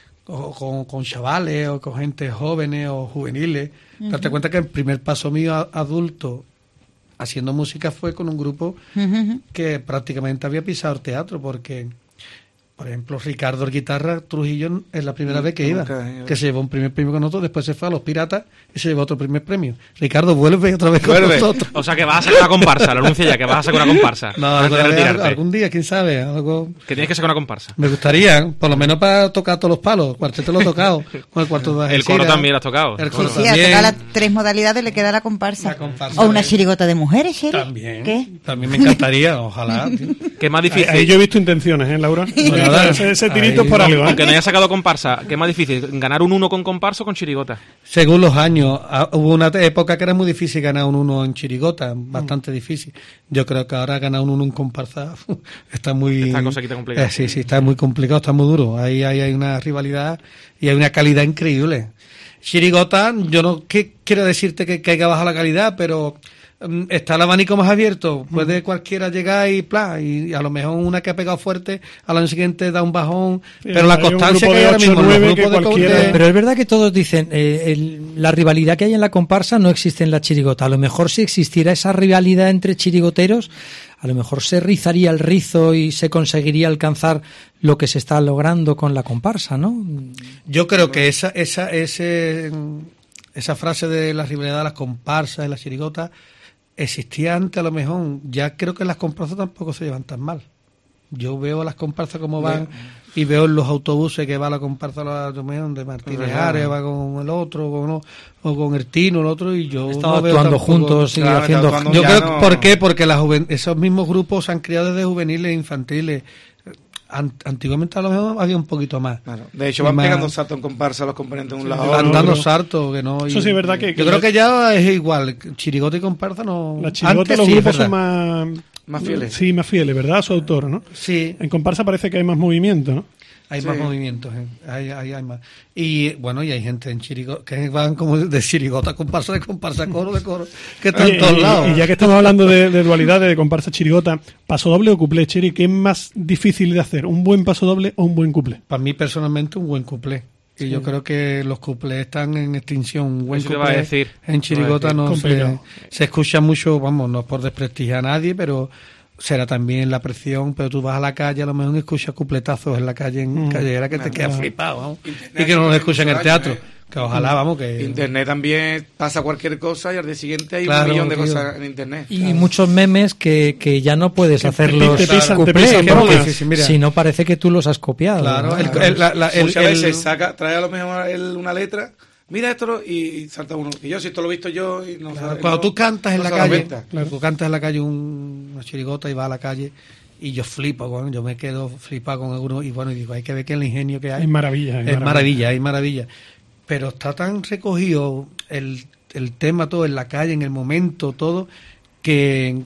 o con, con chavales, o con gente jóvenes o juveniles. Uh-huh. Date cuenta que el primer paso mío a, adulto haciendo música fue con un grupo uh-huh. que prácticamente había pisado el teatro, porque... Por ejemplo, Ricardo el guitarra Trujillo es la primera vez que iba, que se llevó un primer premio con nosotros, después se fue a Los Piratas y se llevó otro primer premio. Ricardo, vuelve otra vez con vuelve. nosotros. O sea que vas a sacar una comparsa, lo anuncio ya, que vas a sacar una comparsa. No, algún, algún día, quién sabe. Algo... Que tienes que sacar una comparsa. Me gustaría, por lo menos para tocar todos los palos. El cuarteto lo he tocado, con el cuarto de El coro también lo has tocado. El coro sí, sí, también. a tocar las tres modalidades le queda la comparsa. La comparsa o una chirigota de mujeres, Sherry. También. ¿Qué? También me encantaría, ojalá. ¿Qué más difícil? Ahí, ahí yo he visto intenciones, ¿eh, Laura? Bueno, nada, ese, ese tirito por algo, ¿eh? Aunque no haya sacado comparsa, ¿qué es más difícil? ¿Ganar un uno con comparsa o con chirigota? Según los años. Hubo una época que era muy difícil ganar un uno en chirigota, bastante mm. difícil. Yo creo que ahora ganar un uno en comparsa está muy... Esta cosa aquí está complicada. Eh, sí, sí, está muy complicado, está muy duro. Ahí, ahí hay una rivalidad y hay una calidad increíble. Chirigota, yo no que, quiero decirte que caiga baja la calidad, pero... está el abanico más abierto, puede cualquiera llegar y pla, y a lo mejor una que ha pegado fuerte al año siguiente da un bajón, sí, pero la constancia que hay ahora mismo en los grupos de cualquiera... Pero es verdad que todos dicen eh, el, la rivalidad que hay en la comparsa no existe en la chirigota. A lo mejor si existiera esa rivalidad entre chirigoteros, a lo mejor se rizaría el rizo y se conseguiría alcanzar lo que se está logrando con la comparsa, ¿no? Yo creo que esa esa ese, esa frase de la rivalidad de las comparsas y las chirigotas existía antes, a lo mejor. Ya creo que las comparsas tampoco se llevan tan mal. Yo veo las comparsas como van y veo en los autobuses que va la comparsa de Martínez Ares, va con el otro, con, o con el Tino, el otro, y yo estaba no actuando veo juntos y claro, haciendo... Yo creo, no... ¿por qué? Porque la juven... esos mismos grupos se han criado desde juveniles e infantiles. Antiguamente a lo mejor había un poquito más. Claro. De hecho, van más... pegando salto en comparsa los componentes de un lado. Sí, van dando salto, que no. Eso sí es verdad que. Yo que creo la... que ya es igual. Chirigota y comparsa no. La chirigota, los sí, grupos son más. Más fieles. Sí, más fieles, ¿verdad? A su autor, ¿no? Sí. En comparsa parece que hay más movimiento, ¿no? Hay sí. más movimientos, ¿eh? hay, hay, hay más. Y bueno, y hay gente en chirigota que van como de chirigota, comparsa, de comparsa, coro, de coro, que están en todos lados. Y ya que estamos hablando de, de dualidades, de comparsa, chirigota, paso doble o cuplé, Chiri, ¿qué es más difícil de hacer? ¿Un buen paso doble o un buen cuplé? Para mí, personalmente, un buen cuplé. Y sí. Yo creo que los cuplés están en extinción. Un buen Eso cuplé te va a decir. En chirigota no se, se escucha mucho, vamos, no es por desprestigiar a nadie, pero... será también la presión, pero tú vas a la calle, a lo mejor escuchas cupletazos en la calle, en mm. callera, que te quedas no. flipado, vamos. Y que no los escuchas en el teatro. Años, ¿eh? Que ojalá, vamos, que... Internet también pasa cualquier cosa y al día siguiente hay claro, un millón de tío. cosas en Internet. Y claro. muchos memes que, que ya no puedes que hacerlos te pisan, cuplé, te pisan porque sí, sí, si no parece que tú los has copiado. Claro, ¿no? el, claro. el, la, la, el, Muchas el, veces saca, trae a lo mejor el, una letra... Mira esto y, y salta uno. Y yo, si esto lo he visto yo... Y no claro, sabe, cuando no, tú cantas en no la calle, claro. tú cantas en la calle un, una chirigota y vas a la calle y yo flipo, bueno, yo me quedo flipado con alguno y bueno, y digo, hay que ver que el ingenio que hay... Es maravilla. Es, es maravilla, es maravilla. Pero está tan recogido el, el tema todo en la calle, en el momento, todo, que...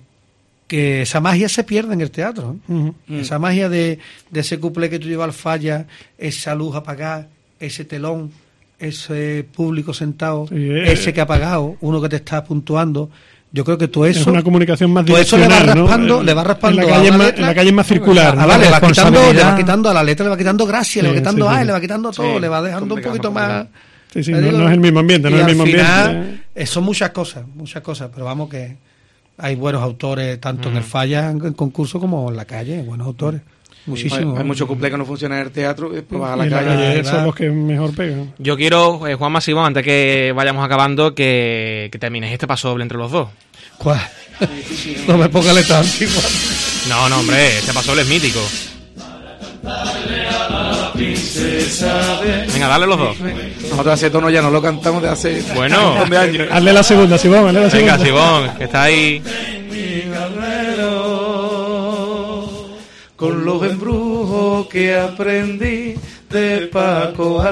que esa magia se pierde en el teatro, ¿eh? Uh-huh. Esa magia de, de ese cuplé que tú llevas al falla, esa luz apagada, ese telón, ese público sentado, sí, eh, ese que ha pagado, uno que te está puntuando, Yo creo que todo eso... Es una comunicación más todo eso le va raspando, ¿no? le va raspando en la calle, a más, letra, en la calle es más circular. Ah, ¿no? vale, le va, quitando, le va quitando a la letra, le va quitando gracia, sí, le va quitando sí, A, sí. le va quitando todo, Sí, le va dejando un poquito más... Sí, sí, no, no es el mismo ambiente, no es el mismo final, ambiente. eh, son muchas cosas, muchas cosas, pero vamos que hay buenos autores, tanto mm. en el Falla, en, en concurso, como en la calle, buenos autores. Muchísimo. Hay, hay muchos cumpleaños que no funcionan en el teatro y después vas a la y calle. La calle ¿verdad? son los que mejor pegan. Yo quiero, eh, Juan Masivón, antes que vayamos acabando, que, que termines este paso doble entre los dos. ¿Cuál? No me pongas letra antigua. No, no, hombre, este paso doble es mítico. Venga, dale los dos. Nosotros hace tono ya no lo cantamos de hace bueno, un años. Hazle la segunda, Sibón, hazle la segunda. Venga, Sibón, que está ahí. Con los embrujos que aprendí de Paco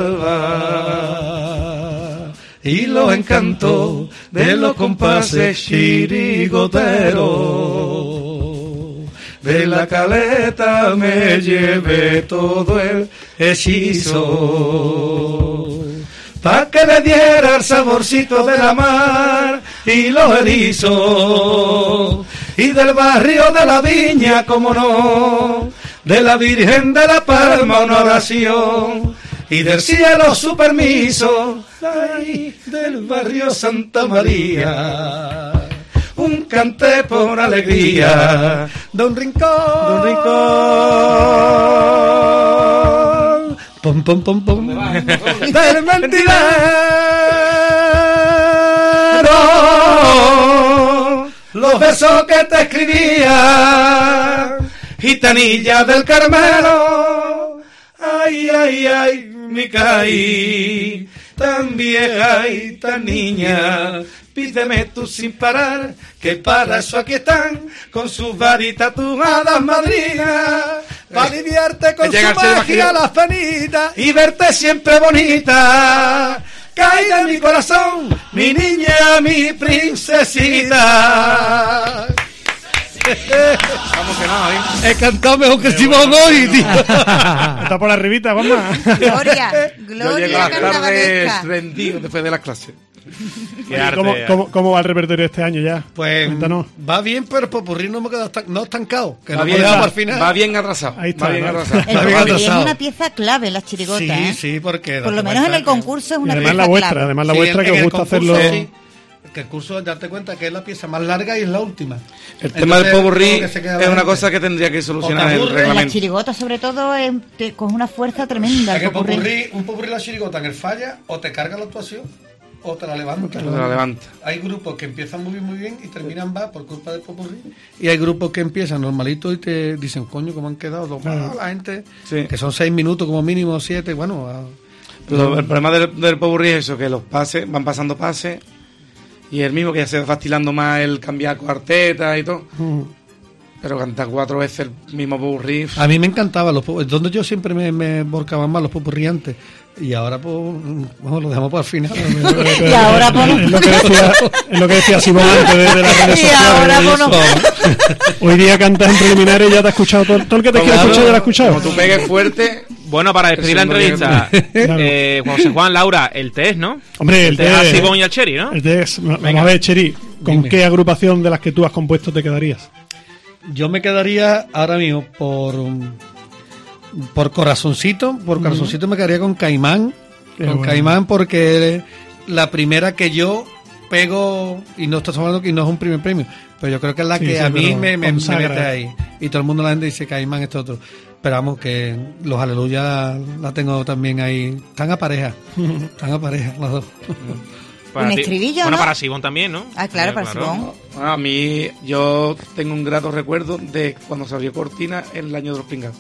Alba y los encantos de los compases chirigoteros. De la caleta me llevé todo el hechizo, pa' que le diera el saborcito de la mar y los erizos, y del barrio de la Viña, como no, de la Virgen de la Palma una oración, y del cielo su permiso, ay, del barrio Santa María. Un cante por alegría, Don Rincón, Don Rincón, pom pom pom pom, del mentirero, los besos que te escribía, gitanilla del Carmelo, ay ay ay, me caí, tan vieja y tan niña. Pídeme tú sin parar, que para eso aquí están, con sus varitas tus hadas madrinas, para aliviarte con su magia las penitas y verte siempre bonita. Cae de mi corazón, mi niña, mi princesita. Estamos quemados, ¿eh? He cantado mejor que Simón hoy, tío. Está por arribita, vamos. Gloria, Yo Gloria llego a las tardes carnavalesca. rendido después de las clases. Oye, ¿cómo, cómo, ¿Cómo va el repertorio este año ya? Pues Cuéntanos. va bien, pero el popurrí no me queda estan- no estancado. Que Va no bien, quedamos va, al final. va bien atrasado. Ahí está, va bien ¿no? atrasado. El Va bien popurrí es atrasado. una pieza clave en las chirigotas, Sí, ¿eh? sí, porque... Por lo date menos en cuenta el que- concurso es Y una además pieza la vuestra, clave. además la Sí, vuestra en- que en os el gusta concurso, hacerlo. sí. Que el curso, darte cuenta que es la pieza más larga y es la última. El tema del Entonces, popurrí todo lo que se queda es una adelante. cosa que tendría que solucionar O te el aburre, En las reglamento. chirigotas, sobre todo, es- te coge una fuerza tremenda. Es que El popurrí. popurrí, un popurrí la chirigota en el Falla o te carga la actuación o te la levanta. Te la levanta. Hay grupos que empiezan muy bien, muy bien y terminan va por culpa del popurrí. Y hay grupos que empiezan normalitos y te dicen, coño, ¿cómo han quedado? Dos, ah, la gente, Sí. que son seis minutos como mínimo, siete, bueno... A, Pero el problema del, del popurrí es eso, que los pases, van pasando pases, y el mismo que ya se va fastilando más el cambiar cuartetas y todo. Mm. Pero cantar cuatro veces el mismo popurrí. A mí me encantaba los popurrí, donde yo siempre me, me volcaban más los popurrí antes. Y ahora, pues, bueno, lo dejamos para el final. Y ahora por Es lo que decía, es lo que decía Simón antes de, de las redes Y sociales. ahora y por eso. Hoy día cantas en preliminares y ya te has escuchado. Todo, todo el que te quiere Claro, escuchar ya lo ha escuchado. Como tú pegues fuerte. Bueno, para despedir la Eso no entrevista, Claro. eh, Juan José Juan, Laura, el test, ¿no? Hombre, el test a test- Sibón y al Cherry, ¿no? El test, vamos Venga. a ver, Cheri, ¿con Dime. qué agrupación de las que tú has compuesto te quedarías? Yo me quedaría ahora mismo por um, por corazoncito, por corazoncito me quedaría con Caimán, Qué con bueno. Caimán porque la primera que yo pego y no estás hablando que no es un primer premio, pero yo creo que es la Sí, que sí, a mí pero me, me, me consagra. mete ahí y todo el mundo la gente dice Caimán esto otro, pero vamos que los Aleluya la tengo también ahí, están a pareja, están a pareja las dos. Para Un ti- estribillo, Bueno, ¿no? para Sibón también, ¿no? Ah, claro, Eh, para Sibón. A mí, yo tengo un grato recuerdo de cuando salió Cortina en el año de los Pingados.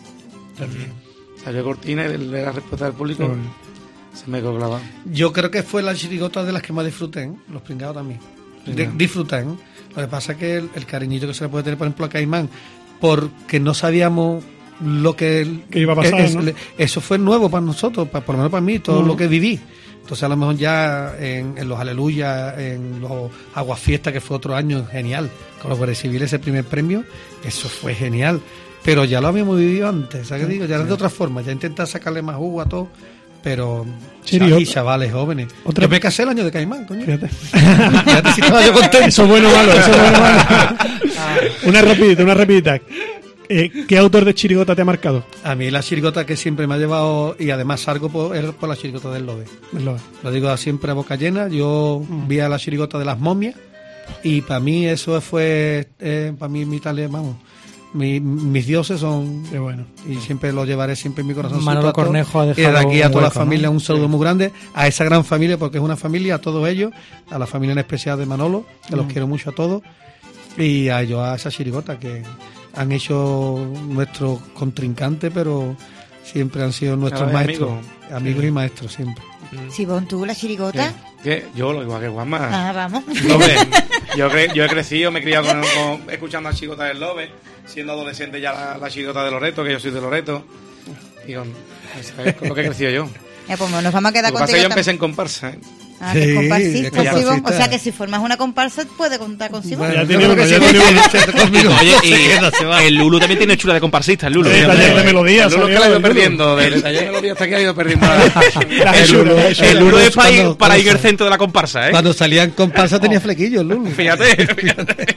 Salió Cortina y de la respuesta del público Qué bueno. se me quedó clavado. Yo creo que fue la chirigota de las que más disfruté, ¿eh? Los pringados también. De- Pringao. disfruté, ¿eh? Lo que pasa es que el, el cariñito que se le puede tener, por ejemplo, a Caimán, porque no sabíamos lo que... Que iba a pasar, es- ¿no? le- Eso fue nuevo para nosotros, pa- por lo menos para mí, todo Ujú. lo que viví. Entonces a lo mejor ya en, en los Aleluya, en los Aguafiestas, que fue otro año genial, con los Guardias Civiles ese primer premio, eso fue genial. Pero ya lo habíamos vivido antes, ¿sabes qué digo? Ya era de otra forma, ya intentar sacarle más jugo a todo, pero Sí, y otra- chavales jóvenes. otra- Yo me casé el año de Caimán, coño. Fíjate. Fíjate si estaba yo contento. Eso es bueno o malo, eso es bueno o malo. Una rapidita, una rapidita. Eh, ¿Qué autor de chirigota te ha marcado? A mí la chirigota que siempre me ha llevado, y además salgo por, es por la chirigota del Lobe. Lo- Lo digo siempre a boca llena. Yo vi a la chirigota de las momias y para mí eso fue, eh, para mí mi tal, vamos, mi- mis dioses son, Qué bueno. y siempre lo llevaré siempre en mi corazón. Manolo Cornejo ha Y de dejado aquí a un toda la hueco, familia ¿no? un saludo muy grande, a esa gran familia, porque es una familia, a todos ellos, a la familia en especial de Manolo, que los quiero mucho a todos, y a ellos, a esa chirigota que han hecho nuestros contrincantes, pero siempre han sido nuestros Ay, maestros, amigo. amigos y maestros siempre. Sibón, tú, la chirigota. ¿Qué? Yo, lo igual que Juanma. Ah, vamos. Lobe. Yo, cre- yo he crecido, me he criado con, con- escuchando a Chirigota del Lobe, siendo adolescente ya la, la Chirigota de Loreto, que yo soy de Loreto. Y con, ¿sabes? Con lo que he crecido yo. Ya, pues nos vamos a quedar Lo que pasa es contigo. que yo tam- empecé en comparsa. ¿eh? Ah, que Sí, comparsista, que ya Sibón. O comparsista. sea que si formas una comparsa, puede contar con Sibón. Ya yo tiene creo uno, que ya sí, tiene uno. conmigo. Oye, Se queda, se va. y el Lulu también tiene chula de comparsista, el Lulu. Sí, Fíjate. taller de melodía. El Lulu salió que la ha ido el Lulu. perdiendo. Del taller de melodía hasta que ha ido perdiendo. La El Jesura, Lulu, la Jesura. el Lulu es para ir, Cuando- para ir cuando- al centro de la comparsa, ¿eh? Cuando salían comparsa tenía flequillos, Lulu. Fíjate, fíjate.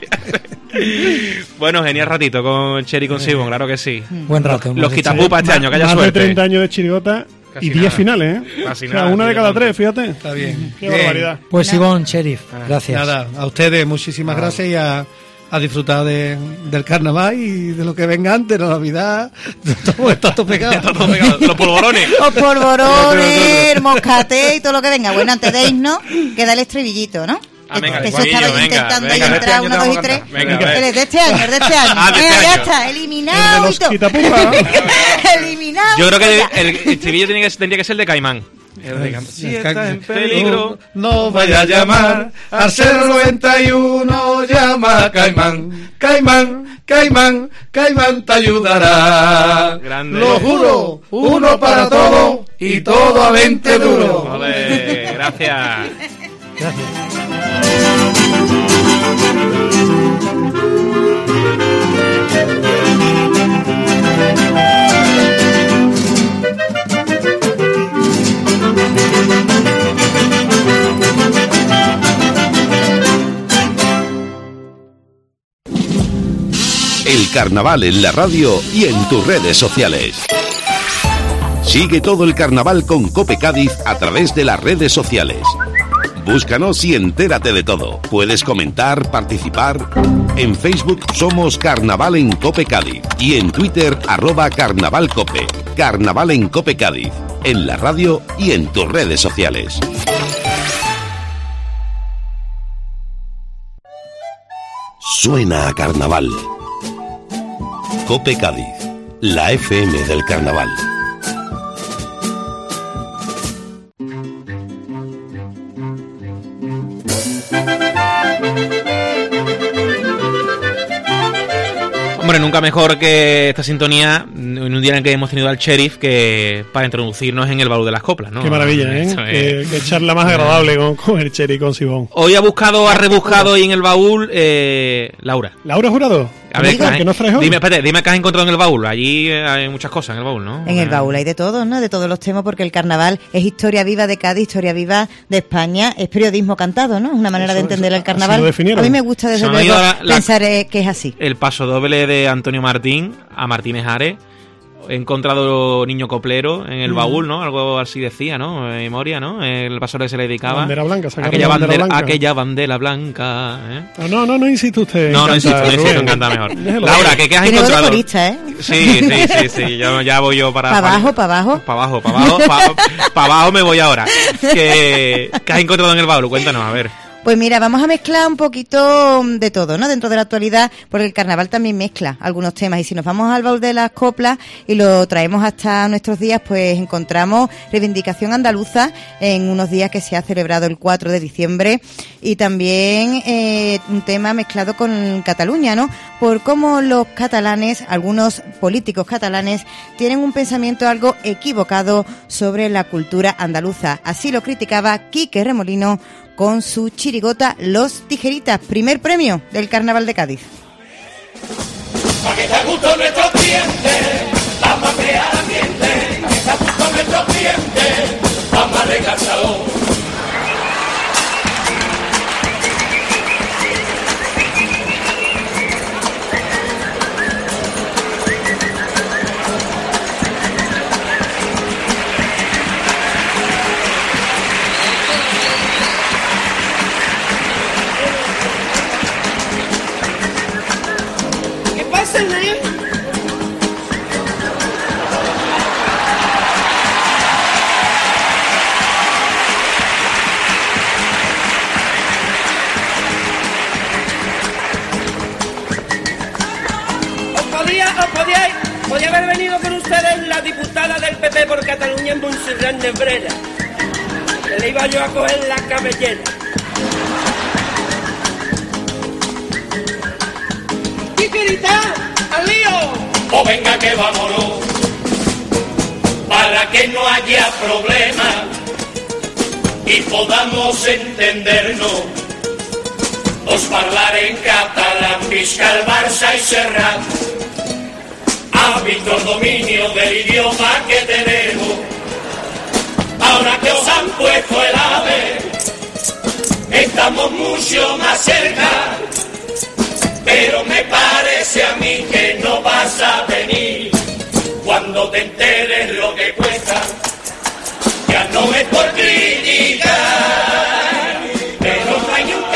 Bueno, genial ratito con Cher y con Sibón, claro que sí. Buen rato. hemos Los hecho. quitapupas este año, que haya Más de suerte. treinta años de chirigota Casi y diez nada. finales, ¿eh? Casi O sea, nada, una de sí, cada tanto. tres, fíjate. Está bien. Qué Bien. barbaridad. Pues Sibón, Sheriff, gracias. Nada, a ustedes muchísimas gracias y a, a disfrutar de, del carnaval y de lo que venga antes, la Navidad. Todo está todo pegado. Está todo pegado. Los polvorones. Los polvorones, el moscaté y todo lo que venga. Bueno, antes de irnos, queda el estribillito, ¿no? Ah, venga, que el eso estaba estribillo, venga, intentando venga, ahí de este entrar, año uno, te dos y vamos a tres. cantar. Venga, a ver. El de este año, el de este año. Ah, de Venga, este ya año. está, El de eliminado y los todo. quitapupas. Eliminado. Yo creo que ya. el, el estribillo tiene que, tendría que ser de Caimán. Si estás en peligro, no vaya a llamar al cero noventa y uno, llama a Caimán. Caimán, Caimán, Caimán te ayudará. Grande. Lo juro, uno para todo y todo a veinte duro. Ole, gracias. El carnaval en la radio y en tus redes sociales. Sigue todo el carnaval con Cope Cádiz a través de las redes sociales. Búscanos y entérate de todo. Puedes comentar, participar. En Facebook somos Carnaval en Cope Cádiz y en Twitter arroba Carnaval Cope. Carnaval en Cope Cádiz, en la radio y en tus redes sociales. Suena a carnaval. Cope Cádiz, la F M del carnaval. Hombre, nunca mejor que esta sintonía en un día en el que hemos tenido al sheriff que para introducirnos en el baúl de las coplas, ¿no? Qué maravilla, ¿eh? Eso es. Qué, qué charla más agradable con, con el Cher y con Sibón. Hoy ha buscado, ha rebuscado ahí en el baúl eh, Laura. ¿Laura Jurado? A ver, Amiga, ¿qué, ¿qué nos traes hoy? dime, espérate, dime qué has encontrado en el baúl. Allí eh, hay muchas cosas en el baúl, ¿no? En el baúl hay de todo, ¿no? De todos los temas, porque el carnaval es historia viva de Cádiz, historia viva de España, es periodismo cantado, ¿no? Es una manera Eso, de entender eso, el carnaval. así lo definieron. A mí me gusta desde Se me ha luego ido la- la- pensar eh, que es así. El paso doble de Antonio Martín a Martínez Ares. He encontrado Niño Coplero en el Mm. baúl, ¿no? Algo así decía, ¿no? En memoria, ¿no? El paso que se le dedicaba. Bandera blanca, sacaron aquella la bandera bandera, blanca. aquella bandera blanca, ¿eh? No, no, no, no insiste usted. en No, no insisto, cantar, no insisto en Rubén. cantar mejor. Déjelo. Laura, ¿qué, qué has Tiene voz de encontrado? corista, ¿eh? Sí, sí, sí, sí. Yo ya voy yo para... Pa' abajo, pa' abajo. Para abajo, para abajo, para abajo me voy ahora. ¿Qué, ¿Qué has encontrado en el baúl? Cuéntanos, a ver. Pues mira, vamos a mezclar un poquito de todo, ¿no? Dentro de la actualidad, porque el carnaval también mezcla algunos temas. Y si nos vamos al baúl de las coplas y lo traemos hasta nuestros días, pues encontramos reivindicación andaluza en unos días que se ha celebrado el cuatro de diciembre. Y también eh, un tema mezclado con Cataluña, ¿no? Por cómo los catalanes, algunos políticos catalanes, tienen un pensamiento algo equivocado sobre la cultura andaluza. Así lo criticaba Quique Remolino con su chirigota Los Tijeritas, primer premio del Carnaval de Cádiz. Pa' que te gusto nuestros clientes, vamos a crear ambiente, pa' que te gusto nuestros clientes, de Cazalón. ¿Qué pasa, Ney? Podía haber venido con ustedes la diputada del P P por Cataluña en Montserrat Nebrera, que le iba yo a coger la cabellera. ¡Tijerita! ¡Al lío! O venga que vámonos, para que no haya problema y podamos entendernos. Os hablar en catalán, visca el Barça y Serrat. Hábito dominio del idioma que tenemos. Ahora que os han puesto el ave, estamos mucho más cerca. Pero me parece a mí que no vas a venir cuando te enteres lo que cuesta. Ya no es por criticar, pero no hay un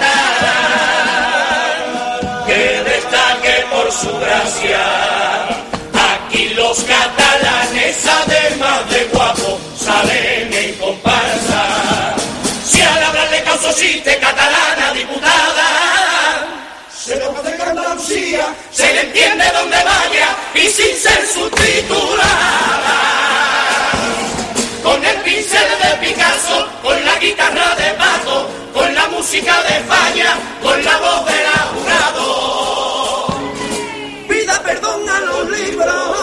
catalán que destaque por su gracia. Los catalanes, además de guapos, salen en comparsa. Si al hablarle causa chiste catalana diputada, se nos hace que Andalucía se le entiende donde vaya y sin ser subtitulada. Con el pincel de Picasso, con la guitarra de Paco, con la música de Falla, con la voz del jurado. Pida perdón a los libros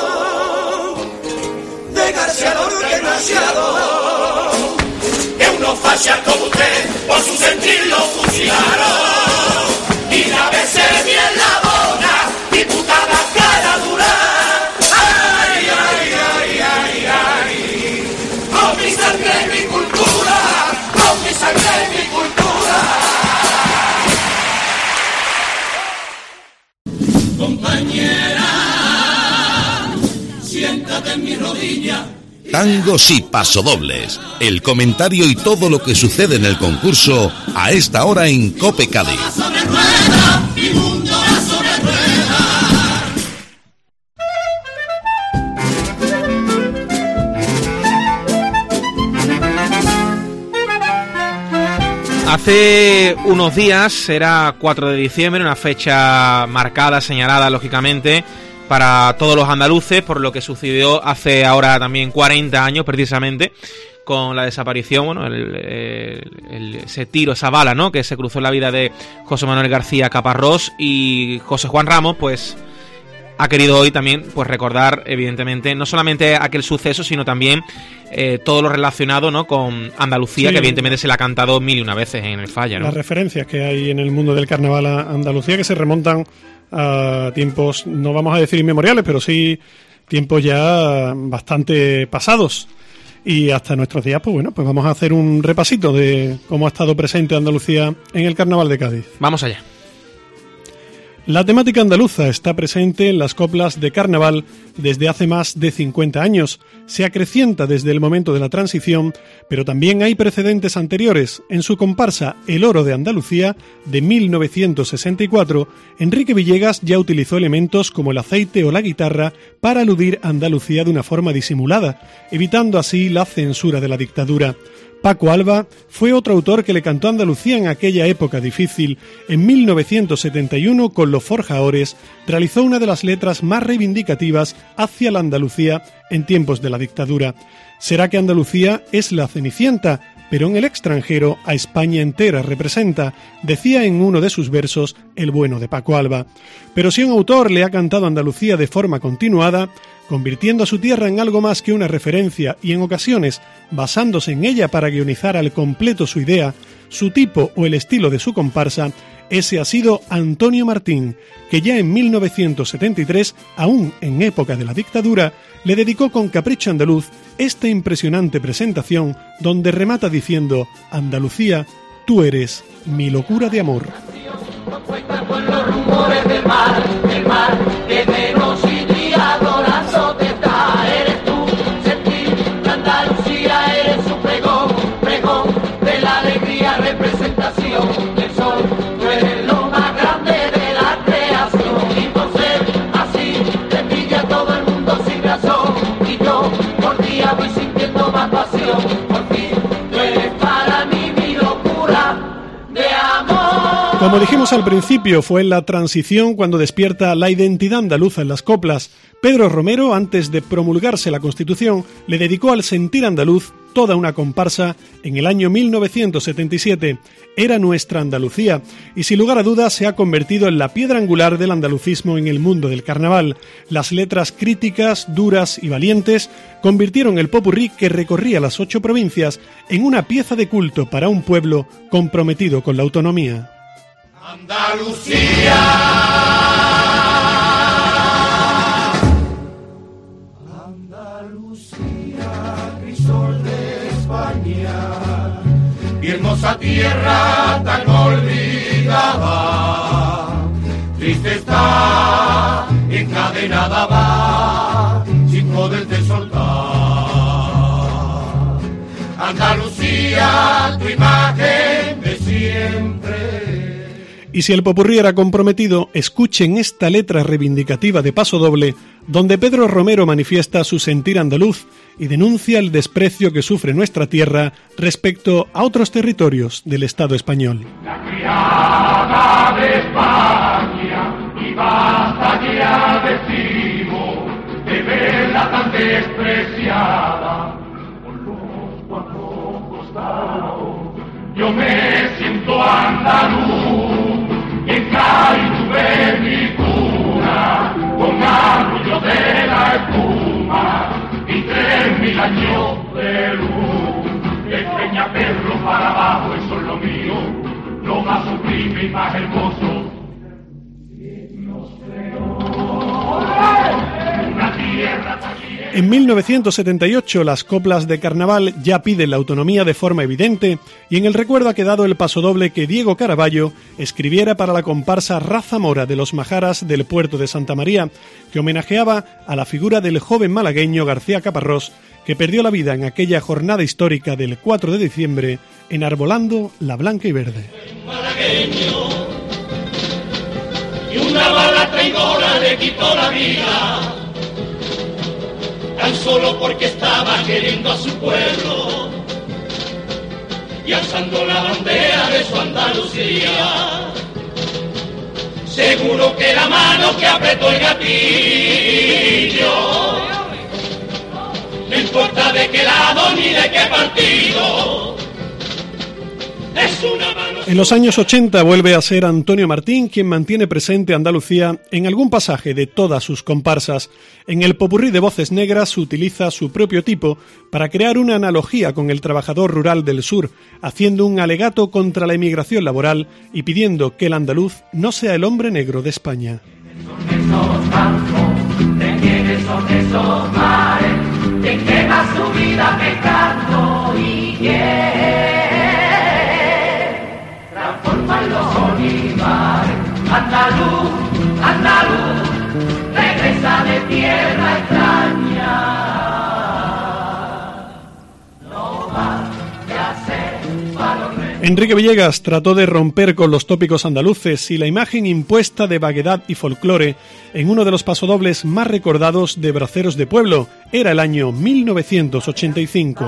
de García Lorca demasiado, que unos fachas como usted por su sentir lo fusilaron. Y la veces bien la bona, diputada cara dura. Ay, ay, ay, ay, ay, con mi sangre y mi cultura, con mi sangre y mi cultura. Compañera, siéntate en mi rodilla. Tangos y pasodobles, el comentario y todo lo que sucede en el concurso a esta hora en Cope Cádiz. Hace unos días, era cuatro de diciembre, una fecha marcada, señalada lógicamente para todos los andaluces, por lo que sucedió hace ahora también cuarenta años precisamente, con la desaparición, bueno, el, el, el, ese tiro, esa bala, ¿no?, que se cruzó en la vida de José Manuel García Caparrós, y José Juan Ramos, pues, ha querido hoy también, pues, recordar, evidentemente, no solamente aquel suceso, sino también eh, todo lo relacionado, ¿no?, con Andalucía, sí, que evidentemente se le ha cantado mil y una veces en el Falla, ¿no? Las referencias que hay en el mundo del carnaval a Andalucía, que se remontan a tiempos, no vamos a decir inmemoriales, pero sí tiempos ya bastante pasados. Y hasta nuestros días, pues bueno, pues vamos a hacer un repasito de cómo ha estado presente Andalucía en el Carnaval de Cádiz. Vamos allá. La temática andaluza está presente en las coplas de carnaval desde hace más de cincuenta años. Se acrecienta desde el momento de la transición, pero también hay precedentes anteriores. En su comparsa El Oro de Andalucía, de mil novecientos sesenta y cuatro, Enrique Villegas ya utilizó elementos como el aceite o la guitarra para aludir a Andalucía de una forma disimulada, evitando así la censura de la dictadura. Paco Alba fue otro autor que le cantó a Andalucía en aquella época difícil. En mil novecientos setenta y uno, con Los Forjaores, realizó una de las letras más reivindicativas hacia la Andalucía en tiempos de la dictadura. ¿Será que Andalucía es la Cenicienta, pero en el extranjero a España entera representa?, decía en uno de sus versos el bueno de Paco Alba. Pero si un autor le ha cantado a Andalucía de forma continuada, convirtiendo a su tierra en algo más que una referencia y en ocasiones basándose en ella para guionizar al completo su idea, su tipo o el estilo de su comparsa, Ese ha sido Antonio Martín, que ya en mil novecientos setenta y tres, aún en época de la dictadura, le dedicó con Capricho Andaluz esta impresionante presentación donde remata diciendo: Andalucía, tú eres mi locura de amor. Con los rumores del mar, del mar que de noche y día adorándote está. Eres tú, sentir la Andalucía, eres su pregón, pregón de la alegría, representación del sol. Tú eres lo más grande de la creación y por ser así te envidia todo el mundo sin razón. Y yo por día voy sintiendo más pasión, por fin tú eres para mí mi locura de amor. Como dijimos al principio, fue en la transición cuando despierta la identidad andaluza en las coplas. Pedro Romero, antes de promulgarse la Constitución, le dedicó al sentir andaluz toda una comparsa en el año mil novecientos setenta y siete. Era Nuestra Andalucía, y sin lugar a dudas se ha convertido en la piedra angular del andalucismo en el mundo del carnaval. Las letras críticas, duras y valientes convirtieron el popurrí que recorría las ocho provincias en una pieza de culto para un pueblo comprometido con la autonomía. Andalucía, Andalucía, crisol de España, mi hermosa tierra tan olvidada, triste está, encadenada va, sin poderte soltar. Andalucía, tu imagen de siempre. Y si el popurrí era comprometido, escuchen esta letra reivindicativa de Paso Doble, donde Pedro Romero manifiesta su sentir andaluz y denuncia el desprecio que sufre nuestra tierra respecto a otros territorios del Estado español. La criada de España, y basta ya decimos de verla tan despreciada, con los cuatro costados, yo me siento andaluz. En Cádiz tuve mi cuna, con arrullo de la espuma, y tres mil años de luz. De Peñaperro para abajo, eso es lo mío, lo más sublime y más hermoso. Una tierra también. En mil novecientos setenta y ocho las coplas de carnaval ya piden la autonomía de forma evidente y en el recuerdo ha quedado el pasodoble que Diego Caraballo escribiera para la comparsa Raza Mora de los Majaras del puerto de Santa María, que homenajeaba a la figura del joven malagueño García Caparrós, que perdió la vida en aquella jornada histórica del cuatro de diciembre enarbolando la blanca y verde. Malagueño, y una bala traidora le quitó la vida, tan solo porque estaba queriendo a su pueblo y alzando la bandera de su Andalucía. Seguro que la mano que apretó el gatillo, no importa de qué lado ni de qué partido, es una mano. En los años ochenta vuelve a ser Antonio Martín quien mantiene presente Andalucía en algún pasaje de todas sus comparsas. En el popurrí de Voces Negras utiliza su propio tipo para crear una analogía con el trabajador rural del sur, haciendo un alegato contra la emigración laboral y pidiendo que el andaluz no sea el hombre negro de España. Esos campos, ¿de quiénes son esos mares? ¿De qué va su vida pescando y quién? Transforman los olivares. Andaluz, andaluz, regresa de tierra extraña. No vaya a ser valor. Enrique Villegas trató de romper con los tópicos andaluces y la imagen impuesta de vaguedad y folclore en uno de los pasodobles más recordados de Braceros de Pueblo. Era el año mil novecientos ochenta y cinco.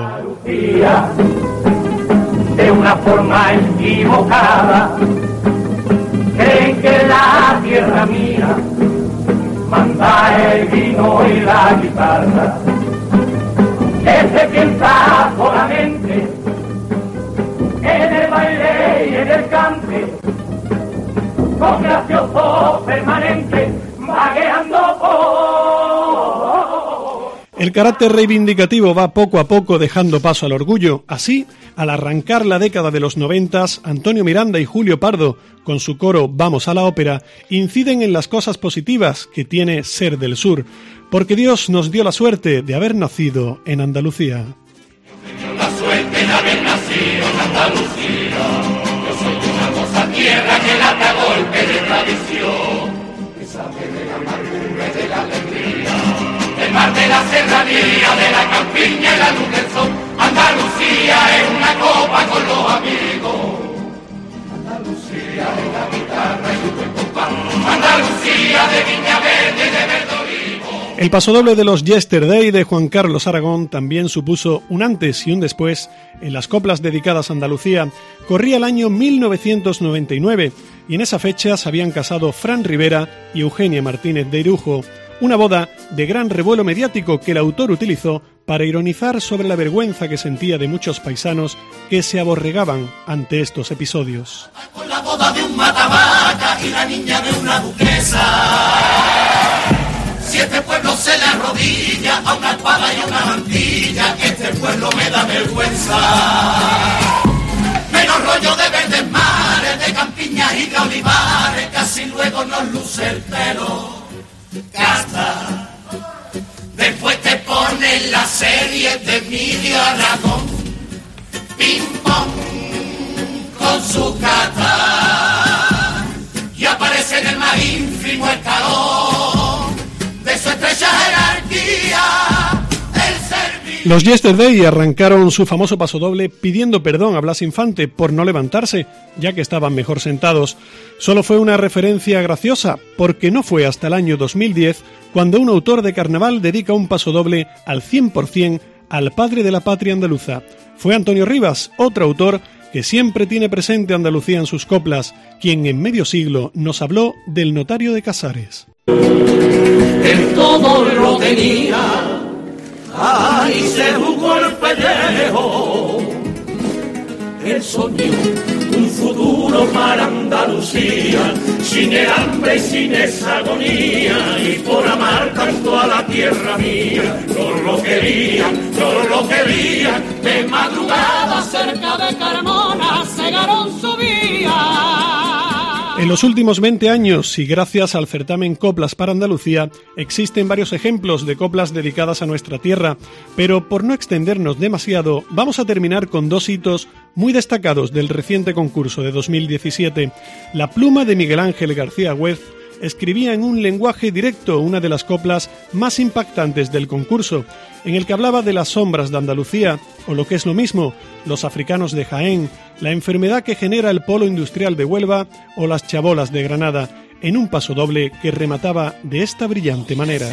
De una forma equivocada, creen que la tierra mía manda el vino y la guitarra, que se piensa solamente en el baile y en el cante, con gracioso permanente, vagueando por... El carácter reivindicativo va poco a poco dejando paso al orgullo. Así, al arrancar la década de los noventas, Antonio Miranda y Julio Pardo, con su coro Vamos a la ópera, inciden en las cosas positivas que tiene ser del sur, porque Dios nos dio la suerte de haber nacido en Andalucía. La suerte de haber nacido en Andalucía. Yo soy una hermosa tierra que late a golpe de tradición, que sabe de la amargura y de la alegría, del mar de la serranía, de la campiña y la luz del sol. Andalucía es una copa con los amigos. Andalucía es la guitarra y un buen compás. Andalucía de Viña Verde y de Verdolivo. El pasodoble de los Yesterday de Juan Carlos Aragón también supuso un antes y un después en las coplas dedicadas a Andalucía. Corría el año mil novecientos noventa y nueve y en esa fecha se habían casado Fran Rivera y Eugenia Martínez de Irujo, una boda de gran revuelo mediático que el autor utilizó para ironizar sobre la vergüenza que sentía de muchos paisanos que se aborregaban ante estos episodios. Con la boda de un matamaca y la niña de una duquesa, si este pueblo se le arrodilla a una espada y a una mantilla, este pueblo me da vergüenza. Menos rollo de verdes mares, de campiñas y de olivares, casi luego nos luce el pelo. Casta. Después te ponen la serie de Emilio Aragón, ping pong con su cata, y aparece en el más ínfimo escalón de su estrecha jerarquía el servicio. Los Yesterday arrancaron su famoso pasodoble pidiendo perdón a Blas Infante por no levantarse, ya que estaban mejor sentados. Solo fue una referencia graciosa, porque no fue hasta el año dos mil diez cuando un autor de carnaval dedica un pasodoble al cien por ciento al padre de la patria andaluza. Fue Antonio Rivas, otro autor que siempre tiene presente Andalucía en sus coplas, quien en medio siglo nos habló del notario de Casares. En todo lo tenía, ahí se jugó el pellejo. Él soñó un futuro para Andalucía, sin el hambre y sin esa agonía, y por amar tanto a la tierra mía, no lo querían, no lo querían. De madrugada cerca de Carmona cegaron su vía. En los últimos veinte años, y gracias al certamen Coplas para Andalucía, existen varios ejemplos de coplas dedicadas a nuestra tierra, pero por no extendernos demasiado, vamos a terminar con dos hitos muy destacados del reciente concurso de dos mil diecisiete. La pluma de Miguel Ángel García Huez escribía en un lenguaje directo una de las coplas más impactantes del concurso, en el que hablaba de las sombras de Andalucía, o lo que es lo mismo, los africanos de Jaén, la enfermedad que genera el polo industrial de Huelva o las chabolas de Granada, en un pasodoble que remataba de esta brillante manera.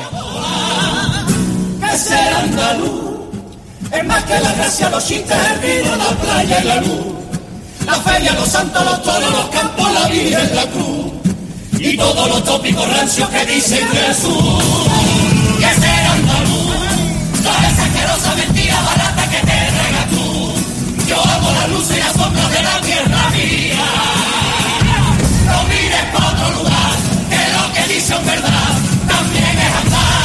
Que ser andaluz es más que la gracia, los chistes, el vino, la playa y la luz, la feria, los santos, los toros, los campos, la Virgen, la cruz y todos los tópicos rancios que dicen Jesús. Que ser andaluz, toda esa asquerosa mentira barata que te traigas tú. Yo amo la luz y la sombra de la tierra mía. No mires por otro lugar, que lo que dicen verdad también es andar.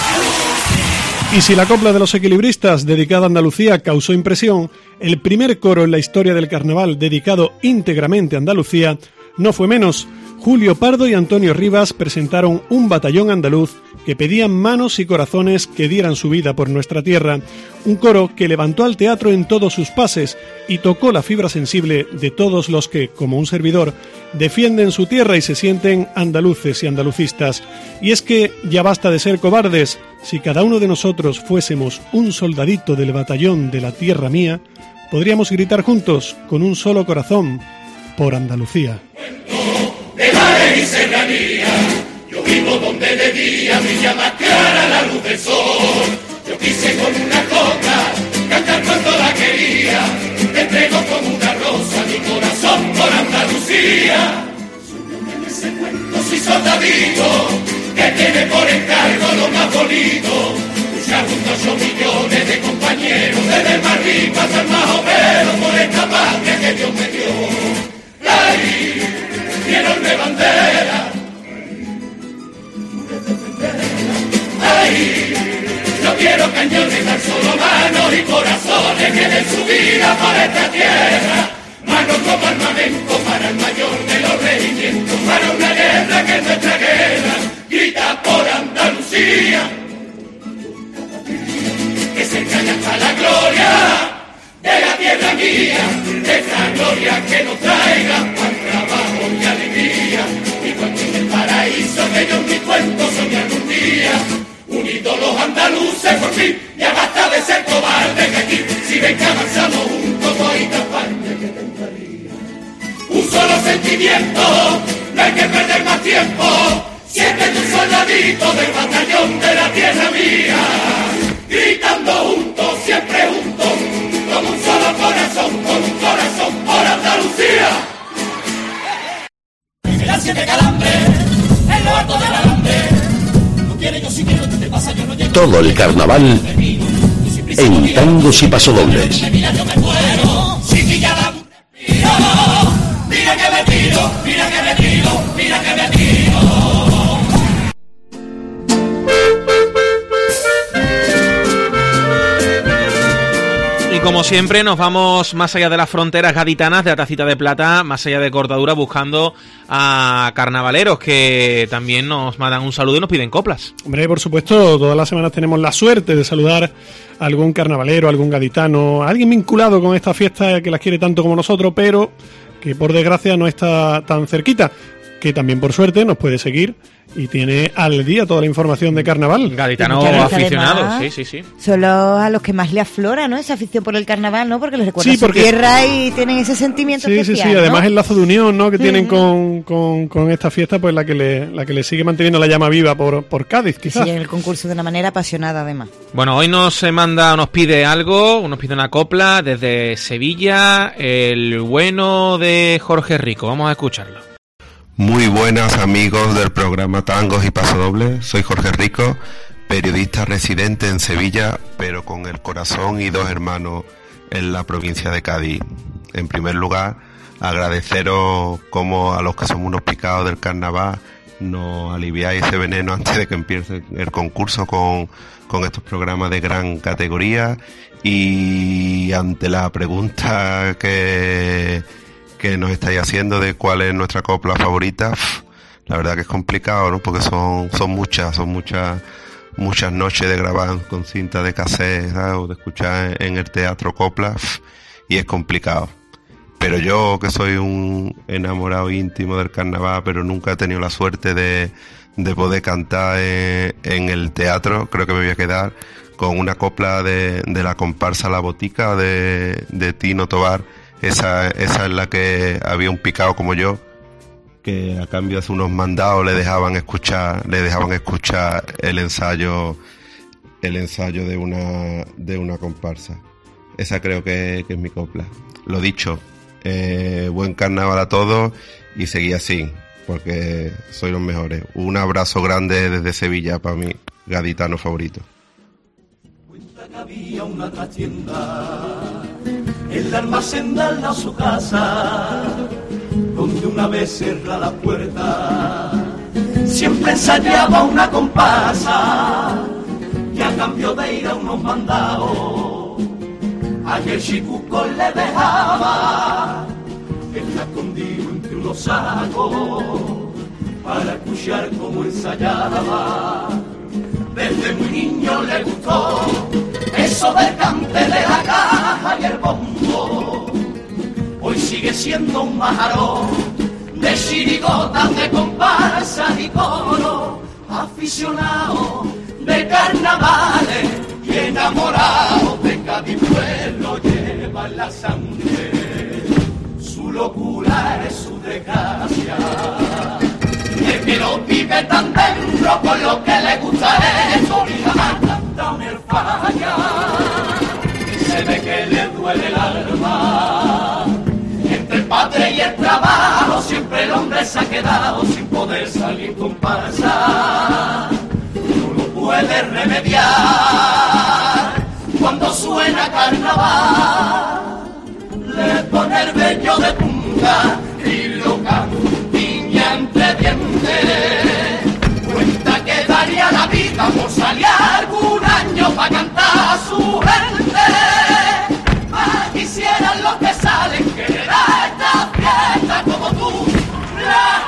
Y si la copla de los equilibristas dedicada a Andalucía causó impresión, el primer coro en la historia del carnaval dedicado íntegramente a Andalucía no fue menos. Julio Pardo y Antonio Rivas presentaron un batallón andaluz que pedían manos y corazones que dieran su vida por nuestra tierra, un coro que levantó al teatro en todos sus pases y tocó la fibra sensible de todos los que, como un servidor, defienden su tierra y se sienten andaluces y andalucistas. Y es que ya basta de ser cobardes. Si cada uno de nosotros fuésemos un soldadito del batallón de la tierra mía, podríamos gritar juntos, con un solo corazón, por Andalucía. De mares y serranía, yo vivo donde de día brilla más clara la luz del sol. Yo quise con una copa cantar cuando la quería, te entrego como una rosa mi corazón por Andalucía. Soy en ese cuento, soy soldadito, que tiene por encargo lo más bonito, luchar junto a ocho millones de compañeros, desde el más rico hasta el más obrero, por esta patria que Dios me dio. ¡Ay! Mi enorme bandera, ay, no quiero cañar. historia que nos traiga pan, trabajo y alegría, igual que en el paraíso que yo en mi cuento soñé algún día. Unidos los andaluces por fin, ya basta de ser cobardes que aquí, si ven que avanzamos juntos, todita España que tentaría. Un solo sentimiento, no hay que perder más tiempo, siéntete un soldadito del batallón de la tierra mía, gritando juntos, siempre juntos, con un solo corazón, con un corazón por Andalucía. Mira siete calambres, en lo alto del alambre. No quiere, yo sí quiero, te pasa, yo no llego. Todo el carnaval en tangos y pasodobles. Mira, yo me muero, si pilla la mira que me tiro, mira que me tiro, mira que me tiro. Y como siempre nos vamos más allá de las fronteras gaditanas de la Tacita de Plata, más allá de Cortadura, buscando a carnavaleros que también nos mandan un saludo y nos piden coplas. Hombre, por supuesto, todas las semanas tenemos la suerte de saludar a algún carnavalero, algún gaditano, a alguien vinculado con esta fiesta que las quiere tanto como nosotros, pero que por desgracia no está tan cerquita, que también por suerte nos puede seguir y tiene al día toda la información de carnaval. Gaditanos aficionados, sí, sí, sí. Son los a los que más le aflora, ¿no? Esa afición por el carnaval, ¿no? Porque les recuerda sí, porque... su tierra y tienen ese sentimiento sí, especial, sí, sí, ¿no? además el lazo de unión, ¿no? Que mm. tienen con, con, con esta fiesta, pues la que le la que le sigue manteniendo la llama viva por, por Cádiz, quizás. Sí, en el concurso de una manera apasionada, además. Bueno, hoy nos manda, nos pide algo, nos pide una copla desde Sevilla, el bueno de Jorge Rico. Vamos a escucharlo. Muy buenas amigos del programa Tangos y Pasodobles, soy Jorge Rico, periodista residente en Sevilla, pero con el corazón y dos hermanos en la provincia de Cádiz. En primer lugar, agradeceros como a los que somos unos picados del carnaval nos aliviáis ese veneno antes de que empiece el concurso con, con estos programas de gran categoría, y ante la pregunta que... que nos estáis haciendo de cuál es nuestra copla favorita, la verdad que es complicado, ¿no? Porque son son muchas, son muchas muchas noches de grabar con cinta de cassette, ¿sabes? O de escuchar en el teatro coplas, y es complicado. Pero yo, que soy un enamorado íntimo del carnaval, pero nunca he tenido la suerte de, de poder cantar en, en el teatro, creo que me voy a quedar con una copla de, de la comparsa La Botica de, de Tino Tobar. Esa, esa es la que había un picado como yo, que a cambio de unos mandados le dejaban escuchar, le dejaban escuchar el ensayo, el ensayo de una, de una comparsa. Esa creo que, que es mi copla. Lo dicho, eh, buen carnaval a todos y seguí así, porque sois los mejores. Un abrazo grande desde Sevilla para mi gaditano favorito. Cuenta que había una trastienda en el almacén de al lado su casa, donde una vez cerra la puerta, siempre ensayaba una comparsa, y a cambio de ir a unos mandados, aquel chicuco le dejaba estar escondido entre unos sacos, para escuchar cómo ensayaba. Desde muy niño le gustó eso del cante de la caja y el bombo. Hoy sigue siendo un majarón de chirigotas, de comparsas y coro, aficionado de carnavales y enamorado de Cádiz, pueblo lleva en la sangre. Su locura es su desgracia. Es que lo vive tan dentro con lo que le gusta esto y jamás canta en el falla. Se ve que le duele el alma. Entre el padre y el trabajo siempre el hombre se ha quedado sin poder salir con comparsa. No lo puede remediar cuando suena carnaval. Le pone el vello de punta y lo campiña entre dientes. Cuenta que daría la vida por salir algún año para cantar a su gente. Más quisieran los que salen que le da esta fiesta como tú la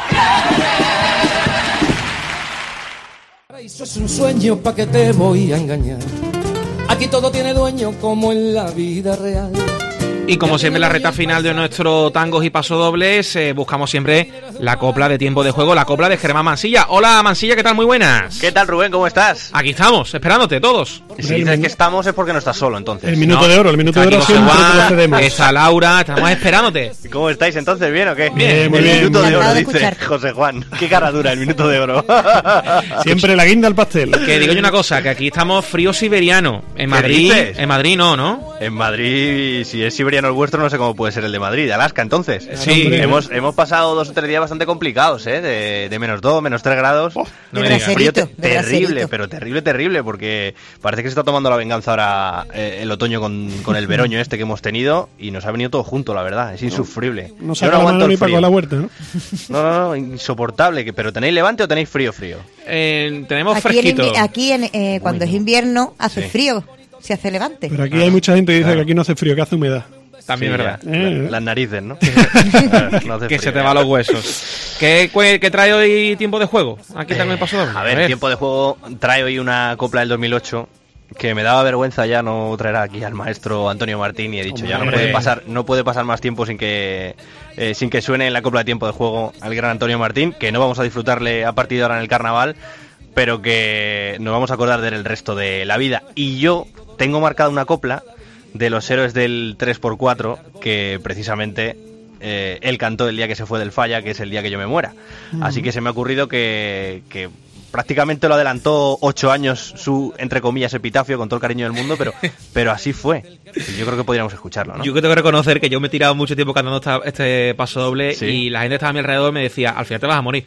quieres. Eso es un sueño, pa' que te voy a engañar. Aquí todo tiene dueño como en la vida real. Y como siempre en la recta final de nuestro Tangos y Pasodobles, eh, buscamos siempre la copla de tiempo de juego, la copla de Germán Mansilla. Hola Mansilla, ¿qué tal? Muy buenas. ¿Qué tal, Rubén? ¿Cómo estás? Aquí estamos, esperándote todos. Si dices que estamos es porque no estás solo, entonces. El minuto no. de oro, el minuto de oro siempre te lo cedemos. Está Laura, estamos esperándote. ¿Cómo estáis entonces? ¿Bien o qué? Bien, muy el bien. minuto de oro, de dice escucharte. José Juan. Qué cara dura el minuto de oro. Siempre la guinda al pastel. Que digo yo una cosa, que aquí estamos frío siberiano. En Madrid, dices? en Madrid no, ¿no? En Madrid, si es siberiano el vuestro, no sé cómo puede ser el de Madrid, de Alaska, entonces. Sí. Hombre. Hemos, hemos pasado dos o tres días bastante complicados, ¿eh? De, de menos dos, menos tres grados. no De me digas. Frío braserito, te- de terrible, braserito. pero terrible, terrible, porque parece que se está tomando la venganza ahora eh, el otoño con, con el veroño este que hemos tenido y nos ha venido todo junto, la verdad. Es insufrible. No Yo saca la aguanto mano el ni para frío. con la huerta, ¿no? No, no, no, insoportable. que- ¿Pero tenéis levante o tenéis frío, frío? Eh, tenemos Aquí, en, fresquito. invi- aquí en, eh, cuando es invierno hace Sí. frío, se hace levante. Pero aquí hay mucha gente que dice que aquí no hace frío, que hace humedad. También Sí, verdad. ya. Eh. La- Las narices, ¿no? Claro, no hace Que frío, se te ya. va los huesos. ¿Qué, cue- qué trae hoy tiempo de juego? Aquí está en el paso doble. A ver, tiempo de juego trae hoy una copla del dos mil ocho que me daba vergüenza ya no traer aquí al maestro Antonio Martín y he dicho ya no Hombre. puede pasar no puede pasar más tiempo sin que eh, sin que suene en la copla de tiempo de juego al gran Antonio Martín, que no vamos a disfrutarle a partir de ahora en el carnaval, pero que nos vamos a acordar de él el resto de la vida. Y yo tengo marcada una copla de los héroes del tres por cuatro que precisamente eh, él cantó el día que se fue del Falla, que es el día que yo me muera. Así que se me ha ocurrido que, que prácticamente lo adelantó ocho años su, entre comillas, epitafio, con todo el cariño del mundo, pero, pero así fue. Y yo creo que podríamos escucharlo, ¿no? Yo que tengo que reconocer que yo me he tirado mucho tiempo cantando esta- este paso doble Sí. y la gente que estaba a mi alrededor me decía, al final te vas a morir.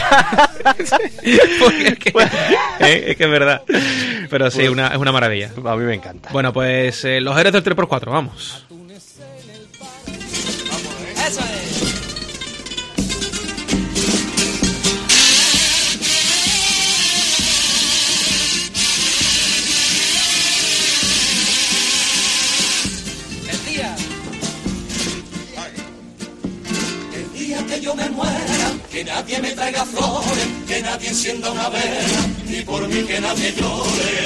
Porque es, que, eh, es que es verdad. Pero sí, una, es una maravilla. A mí me encanta. Bueno, pues eh, los héroes del tres por cuatro, vamos. Eso es. El día. El día que yo me muera, que nadie me traiga flores, que nadie encienda una vela, ni por mí que nadie llore.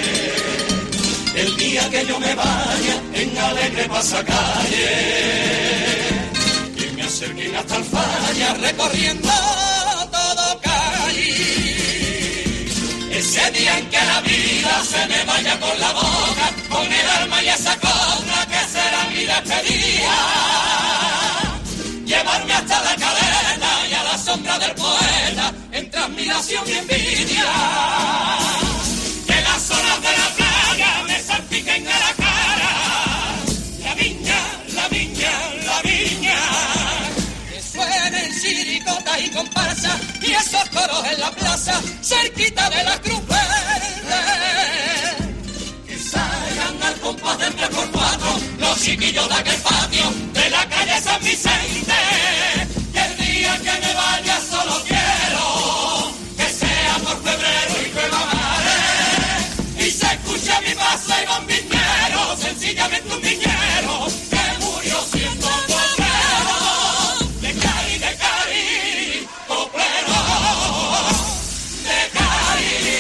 El día que yo me vaya en alegre pasacalle, que me acerquen hasta el Falla recorriendo todo Cali. Ese día en que la vida se me vaya por la boca, con el alma y esa cobra que será mi despedida. Llevarme hasta la cadena y a la sombra del poeta, entre admiración y envidia. Que las olas de la playa me salpiquen a la cara. La viña, la viña, la viña. Que suenen chiricota y comparsa y esos coros en la plaza, cerquita de la Cruz Verde. Que salgan al compás del tres por cuatro los chiquillos de aquel patio de la calle San Vicente. Y el día que me vaya solo quiero que sea por febrero y que la mare y se escuche mi paso y va un viñero, sencillamente un viñero que murió siendo coplero de Cari, de Cari, coplero de Cari.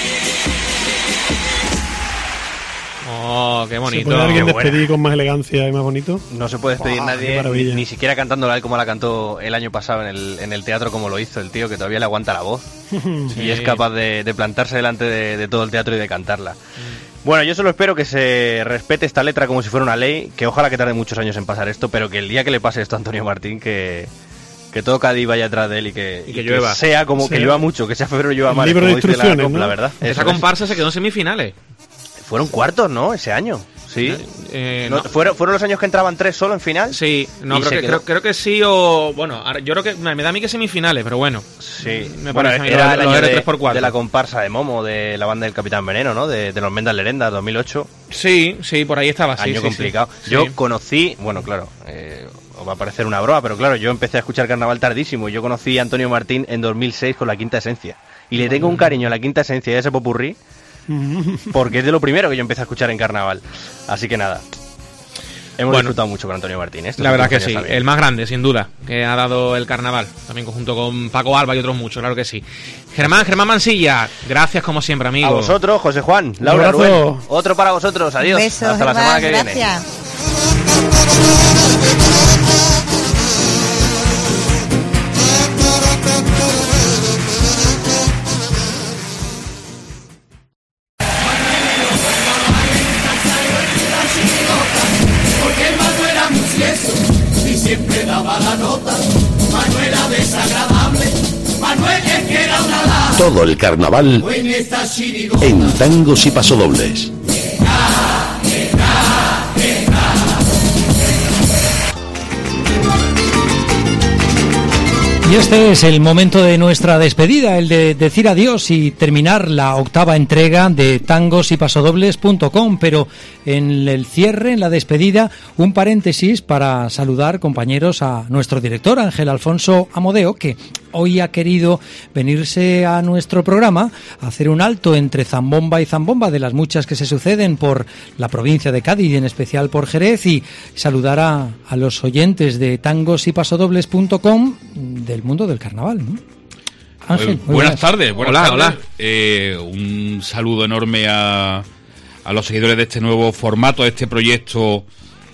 Oh, qué ¿Se bonito. puede alguien Qué buena. despedir con más elegancia y más bonito? No se puede despedir Buah, qué nadie, ni, maravilla. ni siquiera cantándola él como la cantó el año pasado en el, en el teatro, como lo hizo el tío, que todavía le aguanta la voz. Y es capaz de, de plantarse delante de, de todo el teatro y de cantarla. Bueno, yo solo espero que se respete esta letra como si fuera una ley, que ojalá que tarde muchos años en pasar esto, pero que el día que le pase esto a Antonio Martín, que, que todo Cádiz vaya atrás de él y que, Y que llueva. sea como que Sí. llueva mucho, que sea febrero y llueva El mal, libro de como dice la instrucciones, copla, ¿no? ¿verdad? Esa Eso es. comparsa se quedó en semifinales. Fueron cuartos, ¿no? Ese año. Sí. Eh, No, no. ¿fueron, ¿Fueron los años que entraban tres solo en final? Sí, no, Y creo se que, quedó. creo, creo que sí o... Bueno, ahora, yo creo que me da a mí que semifinales, pero bueno. Sí, Me bueno, parece a mí era los- el los año R de, tres por cuatro. de la comparsa de Momo, de la banda del Capitán Veneno, ¿no? De, de los Mendas Lerenda, dos mil ocho. Sí, sí, por ahí estaba, sí. Año sí, complicado. sí. Yo Sí. conocí, bueno, claro, eh, os va a parecer una broma, pero claro, yo empecé a escuchar carnaval tardísimo. Yo conocí a Antonio Martín en dos mil seis con La Quinta Esencia. Y le tengo un cariño a La Quinta Esencia y a ese popurrí, porque es de lo primero que yo empecé a escuchar en carnaval. Así que nada. Hemos Bueno, disfrutado mucho con Antonio Martín. ¿eh? Esto La es verdad lo que ya sí, sabéis. el más grande, sin duda, que ha dado el carnaval, también junto con Paco Alba y otros muchos, claro que sí. Germán, Germán Mansilla, gracias como siempre, amigo. A vosotros, José Juan, Laura, abrazo. Rubén. Otro para vosotros, adiós. Un beso, Hasta la Germán, semana que viene. gracias. la nota, Manuel era desagradable, Manuel es que era una lata. Todo el carnaval En esta chirigota, en tangos y pasodobles. Y este es el momento de nuestra despedida, el de decir adiós y terminar la octava entrega de tangos y pasodobles punto com, pero en el cierre, en la despedida, un paréntesis para saludar, compañeros, a nuestro director, Ángel Alfonso Amodeo, que hoy ha querido venirse a nuestro programa a hacer un alto entre Zambomba y Zambomba, de las muchas que se suceden por la provincia de Cádiz y en especial por Jerez, y saludar a, a los oyentes de tangos y pasodobles punto com del mundo del carnaval, ¿no? Ángel, muy muy buenas, buenas tardes, buenas Hola, tardes. hola. Eh, un saludo enorme a, a los seguidores de este nuevo formato, de este proyecto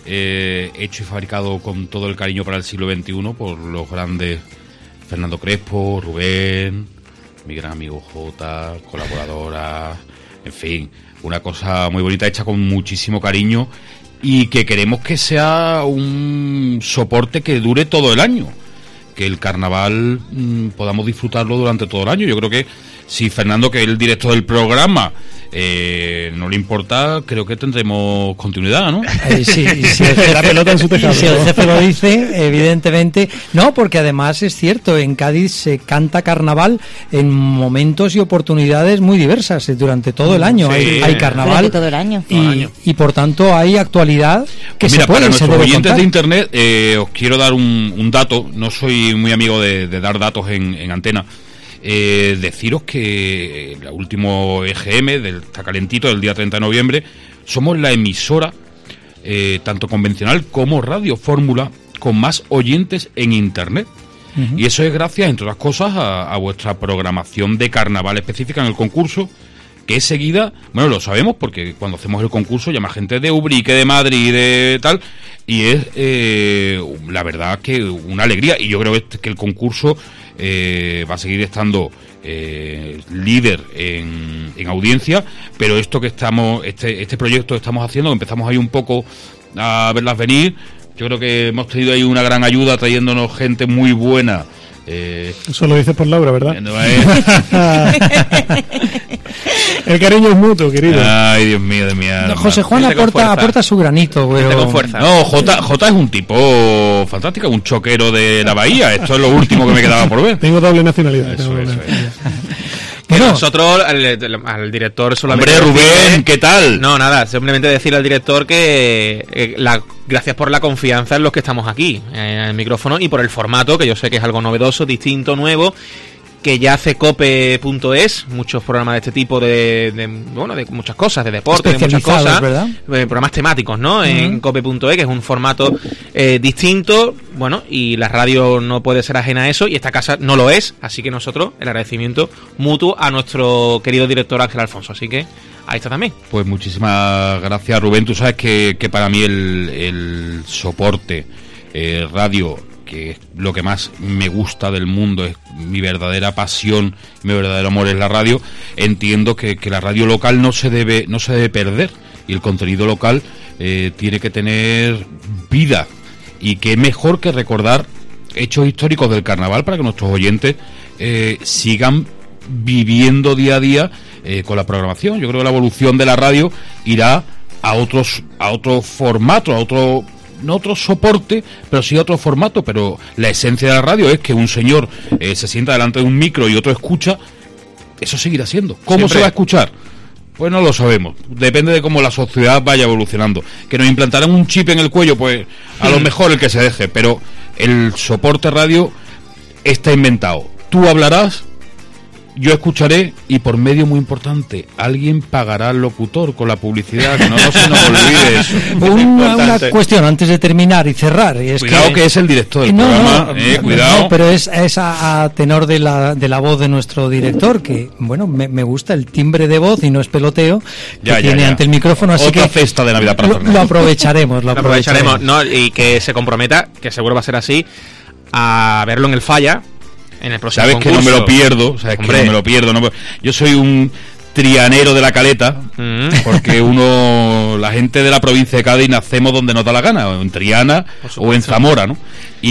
eh, hecho y fabricado con todo el cariño para el siglo veintiuno por los grandes Fernando Crespo, Rubén, mi gran amigo Jota, colaboradora, en fin, una cosa muy bonita hecha con muchísimo cariño y que queremos que sea un soporte que dure todo el año. Que el carnaval mmm, podamos disfrutarlo durante todo el año. Yo creo que si Fernando, que es el director del programa, eh, no le importa, creo que tendremos continuidad, ¿no? Eh, sí, y si el jefe, La pelota en su tejado. si el jefe lo dice, evidentemente. No, porque además es cierto, en Cádiz se canta carnaval en momentos y oportunidades muy diversas eh, durante todo el año. Sí. Hay, hay carnaval. Durante todo el año. Y, Todo el año. y por tanto hay actualidad que Pues se mira, puede para y se nuestros debe oyentes contar. de internet, eh, os quiero dar un, un dato. No soy muy amigo de, de dar datos en, en antena. Eh, deciros que el último E G M del está calentito del día treinta de noviembre, somos la emisora eh, tanto convencional como Radio Fórmula con más oyentes en internet. Uh-huh. Y eso es gracias, entre otras cosas, a, a vuestra programación de carnaval específica en el concurso, que es seguida, bueno, lo sabemos porque cuando hacemos el concurso llama gente de Ubrique, de Madrid, de tal, y es eh, la verdad que una alegría. Y yo creo que, que el concurso eh, va a seguir estando eh, líder en, en audiencia, pero esto que estamos, este, este proyecto que estamos haciendo, que empezamos ahí un poco a verlas venir, yo creo que hemos tenido ahí una gran ayuda trayéndonos gente muy buena. Eh, Eso lo dices por Laura, ¿verdad? no es- El cariño es mutuo, querido. Ay, Dios mío, de mi alma. José Juan Gente con aporta, fuerza. aporta su granito, pero... Gente con fuerza. No, J, J es un tipo fantástico, un choquero de la bahía. Esto es lo último que me quedaba por ver. Tengo doble nacionalidad. Eso, tengo doble eso, nacionalidad. Que Bueno. nosotros, al, al director solamente... Hombre, decirle- Rubén, ¿qué tal? No, nada, simplemente decirle al director que eh, la, gracias por la confianza en los que estamos aquí, eh, en el micrófono, y por el formato, que yo sé que es algo novedoso, distinto, nuevo, que ya hace cope punto es, muchos programas de este tipo de, de bueno, de muchas cosas, de deporte, de muchas Especializados, cosas, ¿verdad? eh, programas temáticos, ¿no? En Ujú. cope punto es, que es un formato eh, distinto, bueno, y la radio no puede ser ajena a eso, y esta casa no lo es, así que nosotros, el agradecimiento mutuo a nuestro querido director Ángel Alfonso, así que ahí está también. Pues muchísimas gracias, Rubén. Tú sabes que, que para mí el, el soporte eh, radio, que es lo que más me gusta del mundo, es mi verdadera pasión, mi verdadero amor es la radio. Entiendo que, que la radio local no se debe no se debe perder, y el contenido local eh, tiene que tener vida, y qué mejor que recordar hechos históricos del carnaval para que nuestros oyentes eh, sigan viviendo día a día eh, con la programación. Yo creo que la evolución de la radio irá a otros a otro formato, a otro no otro soporte, pero sí otro formato. Pero la esencia de la radio es que un señor eh, se sienta delante de un micro y otro escucha. Eso seguirá siendo. ¿Cómo Siempre. se va a escuchar? Pues no lo sabemos. Depende de cómo la sociedad vaya evolucionando. Que nos implantarán un chip en el cuello, pues a lo mejor el que se deje. Pero el soporte radio está inventado. Tú hablarás, yo escucharé, y por medio muy importante, alguien pagará al locutor con la publicidad, que no, no se nos olvide eso. Una, una Importante. cuestión antes de terminar y cerrar. Y es Cuidado que, que es el director del no, programa, no, eh, no, cuidado. no, pero es, es a, a tenor de la, de la voz de nuestro director, que, bueno, me, me gusta el timbre de voz y no es peloteo que Ya, ya, tiene ya. ante el micrófono, así Otra que cesta de Navidad para lo, Fernando. lo aprovecharemos, lo Lo aprovecharemos, aprovecharemos. ¿no? Y que se comprometa, que seguro va a ser así, a verlo en el Falla, en el próximo Sabes que no me concurso. lo pierdo, sabes Hombre. que no me lo pierdo. No, yo soy un trianero de la Caleta, porque uno, la gente de la provincia de Cádiz nacemos donde nos da la gana, o en Triana o en Zamora, ¿no?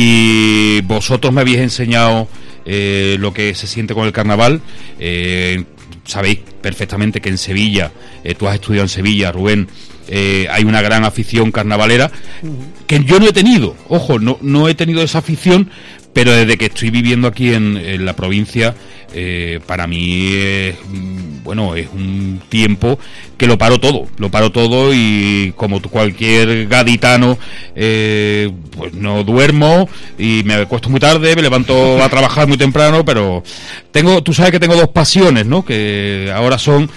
Y vosotros me habéis enseñado eh, lo que se siente con el carnaval. Eh, sabéis perfectamente que en Sevilla, eh, tú has estudiado en Sevilla, Rubén, eh, hay una gran afición carnavalera que yo no he tenido, ojo, no, no he tenido esa afición, pero desde que estoy viviendo aquí en, en la provincia, eh, para mí es, bueno, es un tiempo que lo paro todo, lo paro todo y como cualquier gaditano, eh, pues no duermo y me acuesto muy tarde, me levanto a trabajar muy temprano, pero tengo, tú sabes que tengo dos pasiones, ¿no? Que ahora son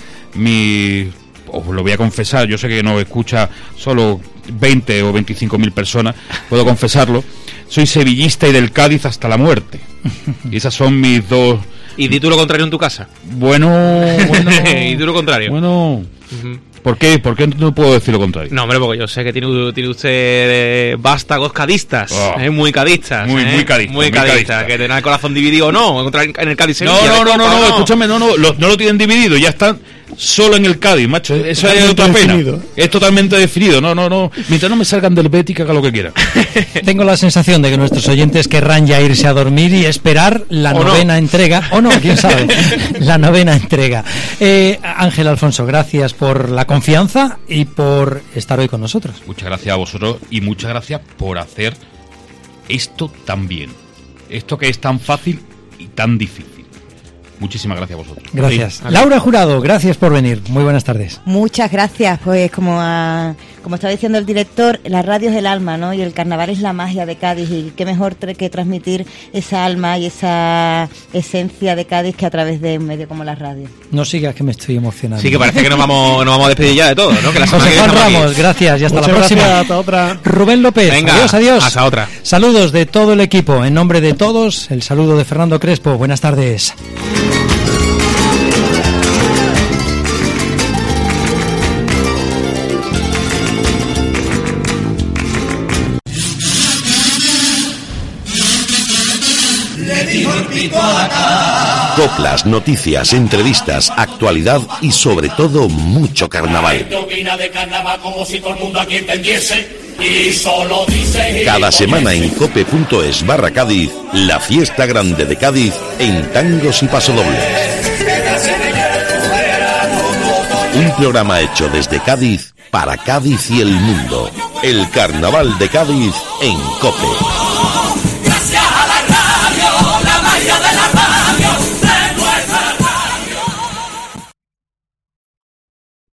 mi, os lo voy a confesar, yo sé que no escucha solo veinte o veinticinco mil personas, puedo confesarlo, soy sevillista y del Cádiz hasta la muerte. Y esas son mis dos... ¿Y di tú lo contrario en tu casa? Bueno, bueno... ¿Y tú lo contrario? Bueno... Uh-huh. ¿Por qué? ¿Por qué no puedo decir lo contrario? No, hombre, porque yo sé que tiene, tiene usted eh, vástagos cadistas, oh. eh, muy cadistas. Muy, eh, muy cadistas. Muy cadistas, que tenga el corazón dividido o no, en el Cádiz. No, no, no, no, no, escúchame, no, no, lo, no lo tienen dividido, ya están solo en el Cádiz, macho, eso es otra pena. Es totalmente definido, no, no, no, mientras no me salgan del Betis, que haga lo que quieran. Tengo la sensación de que nuestros oyentes querrán ya irse a dormir y esperar la o novena no. entrega, o no, quién sabe, la novena entrega. Eh, Ángel Alfonso, gracias por la confianza y por estar hoy con nosotros. Muchas gracias a vosotros y muchas gracias por hacer esto tan bien, esto que es tan fácil y tan difícil. Muchísimas gracias a vosotros. Gracias. Sí. Laura Jurado, gracias por venir. Muy buenas tardes. Muchas gracias. Pues como a, como estaba diciendo el director, la radio es el alma, ¿no? Y el carnaval es la magia de Cádiz. Y qué mejor que transmitir esa alma y esa esencia de Cádiz que a través de un medio como la radio. No sigas, que me estoy emocionando. Sí, que parece que nos vamos, nos vamos a despedir ya de todo, ¿no? Que la José Juan Ramos, aquí. Gracias y hasta Muchas la próxima. Gracias, hasta otra. Rubén López, Venga, adiós, adiós. Hasta otra. Saludos de todo el equipo. En nombre de todos, el saludo de Fernando Crespo. Buenas tardes. Coplas, noticias, entrevistas, actualidad y sobre todo mucho carnaval. Cada semana en cope.es barra Cádiz, la fiesta grande de Cádiz en tangos y pasodobles. Un programa hecho desde Cádiz para Cádiz y el mundo. El Carnaval de Cádiz en COPE.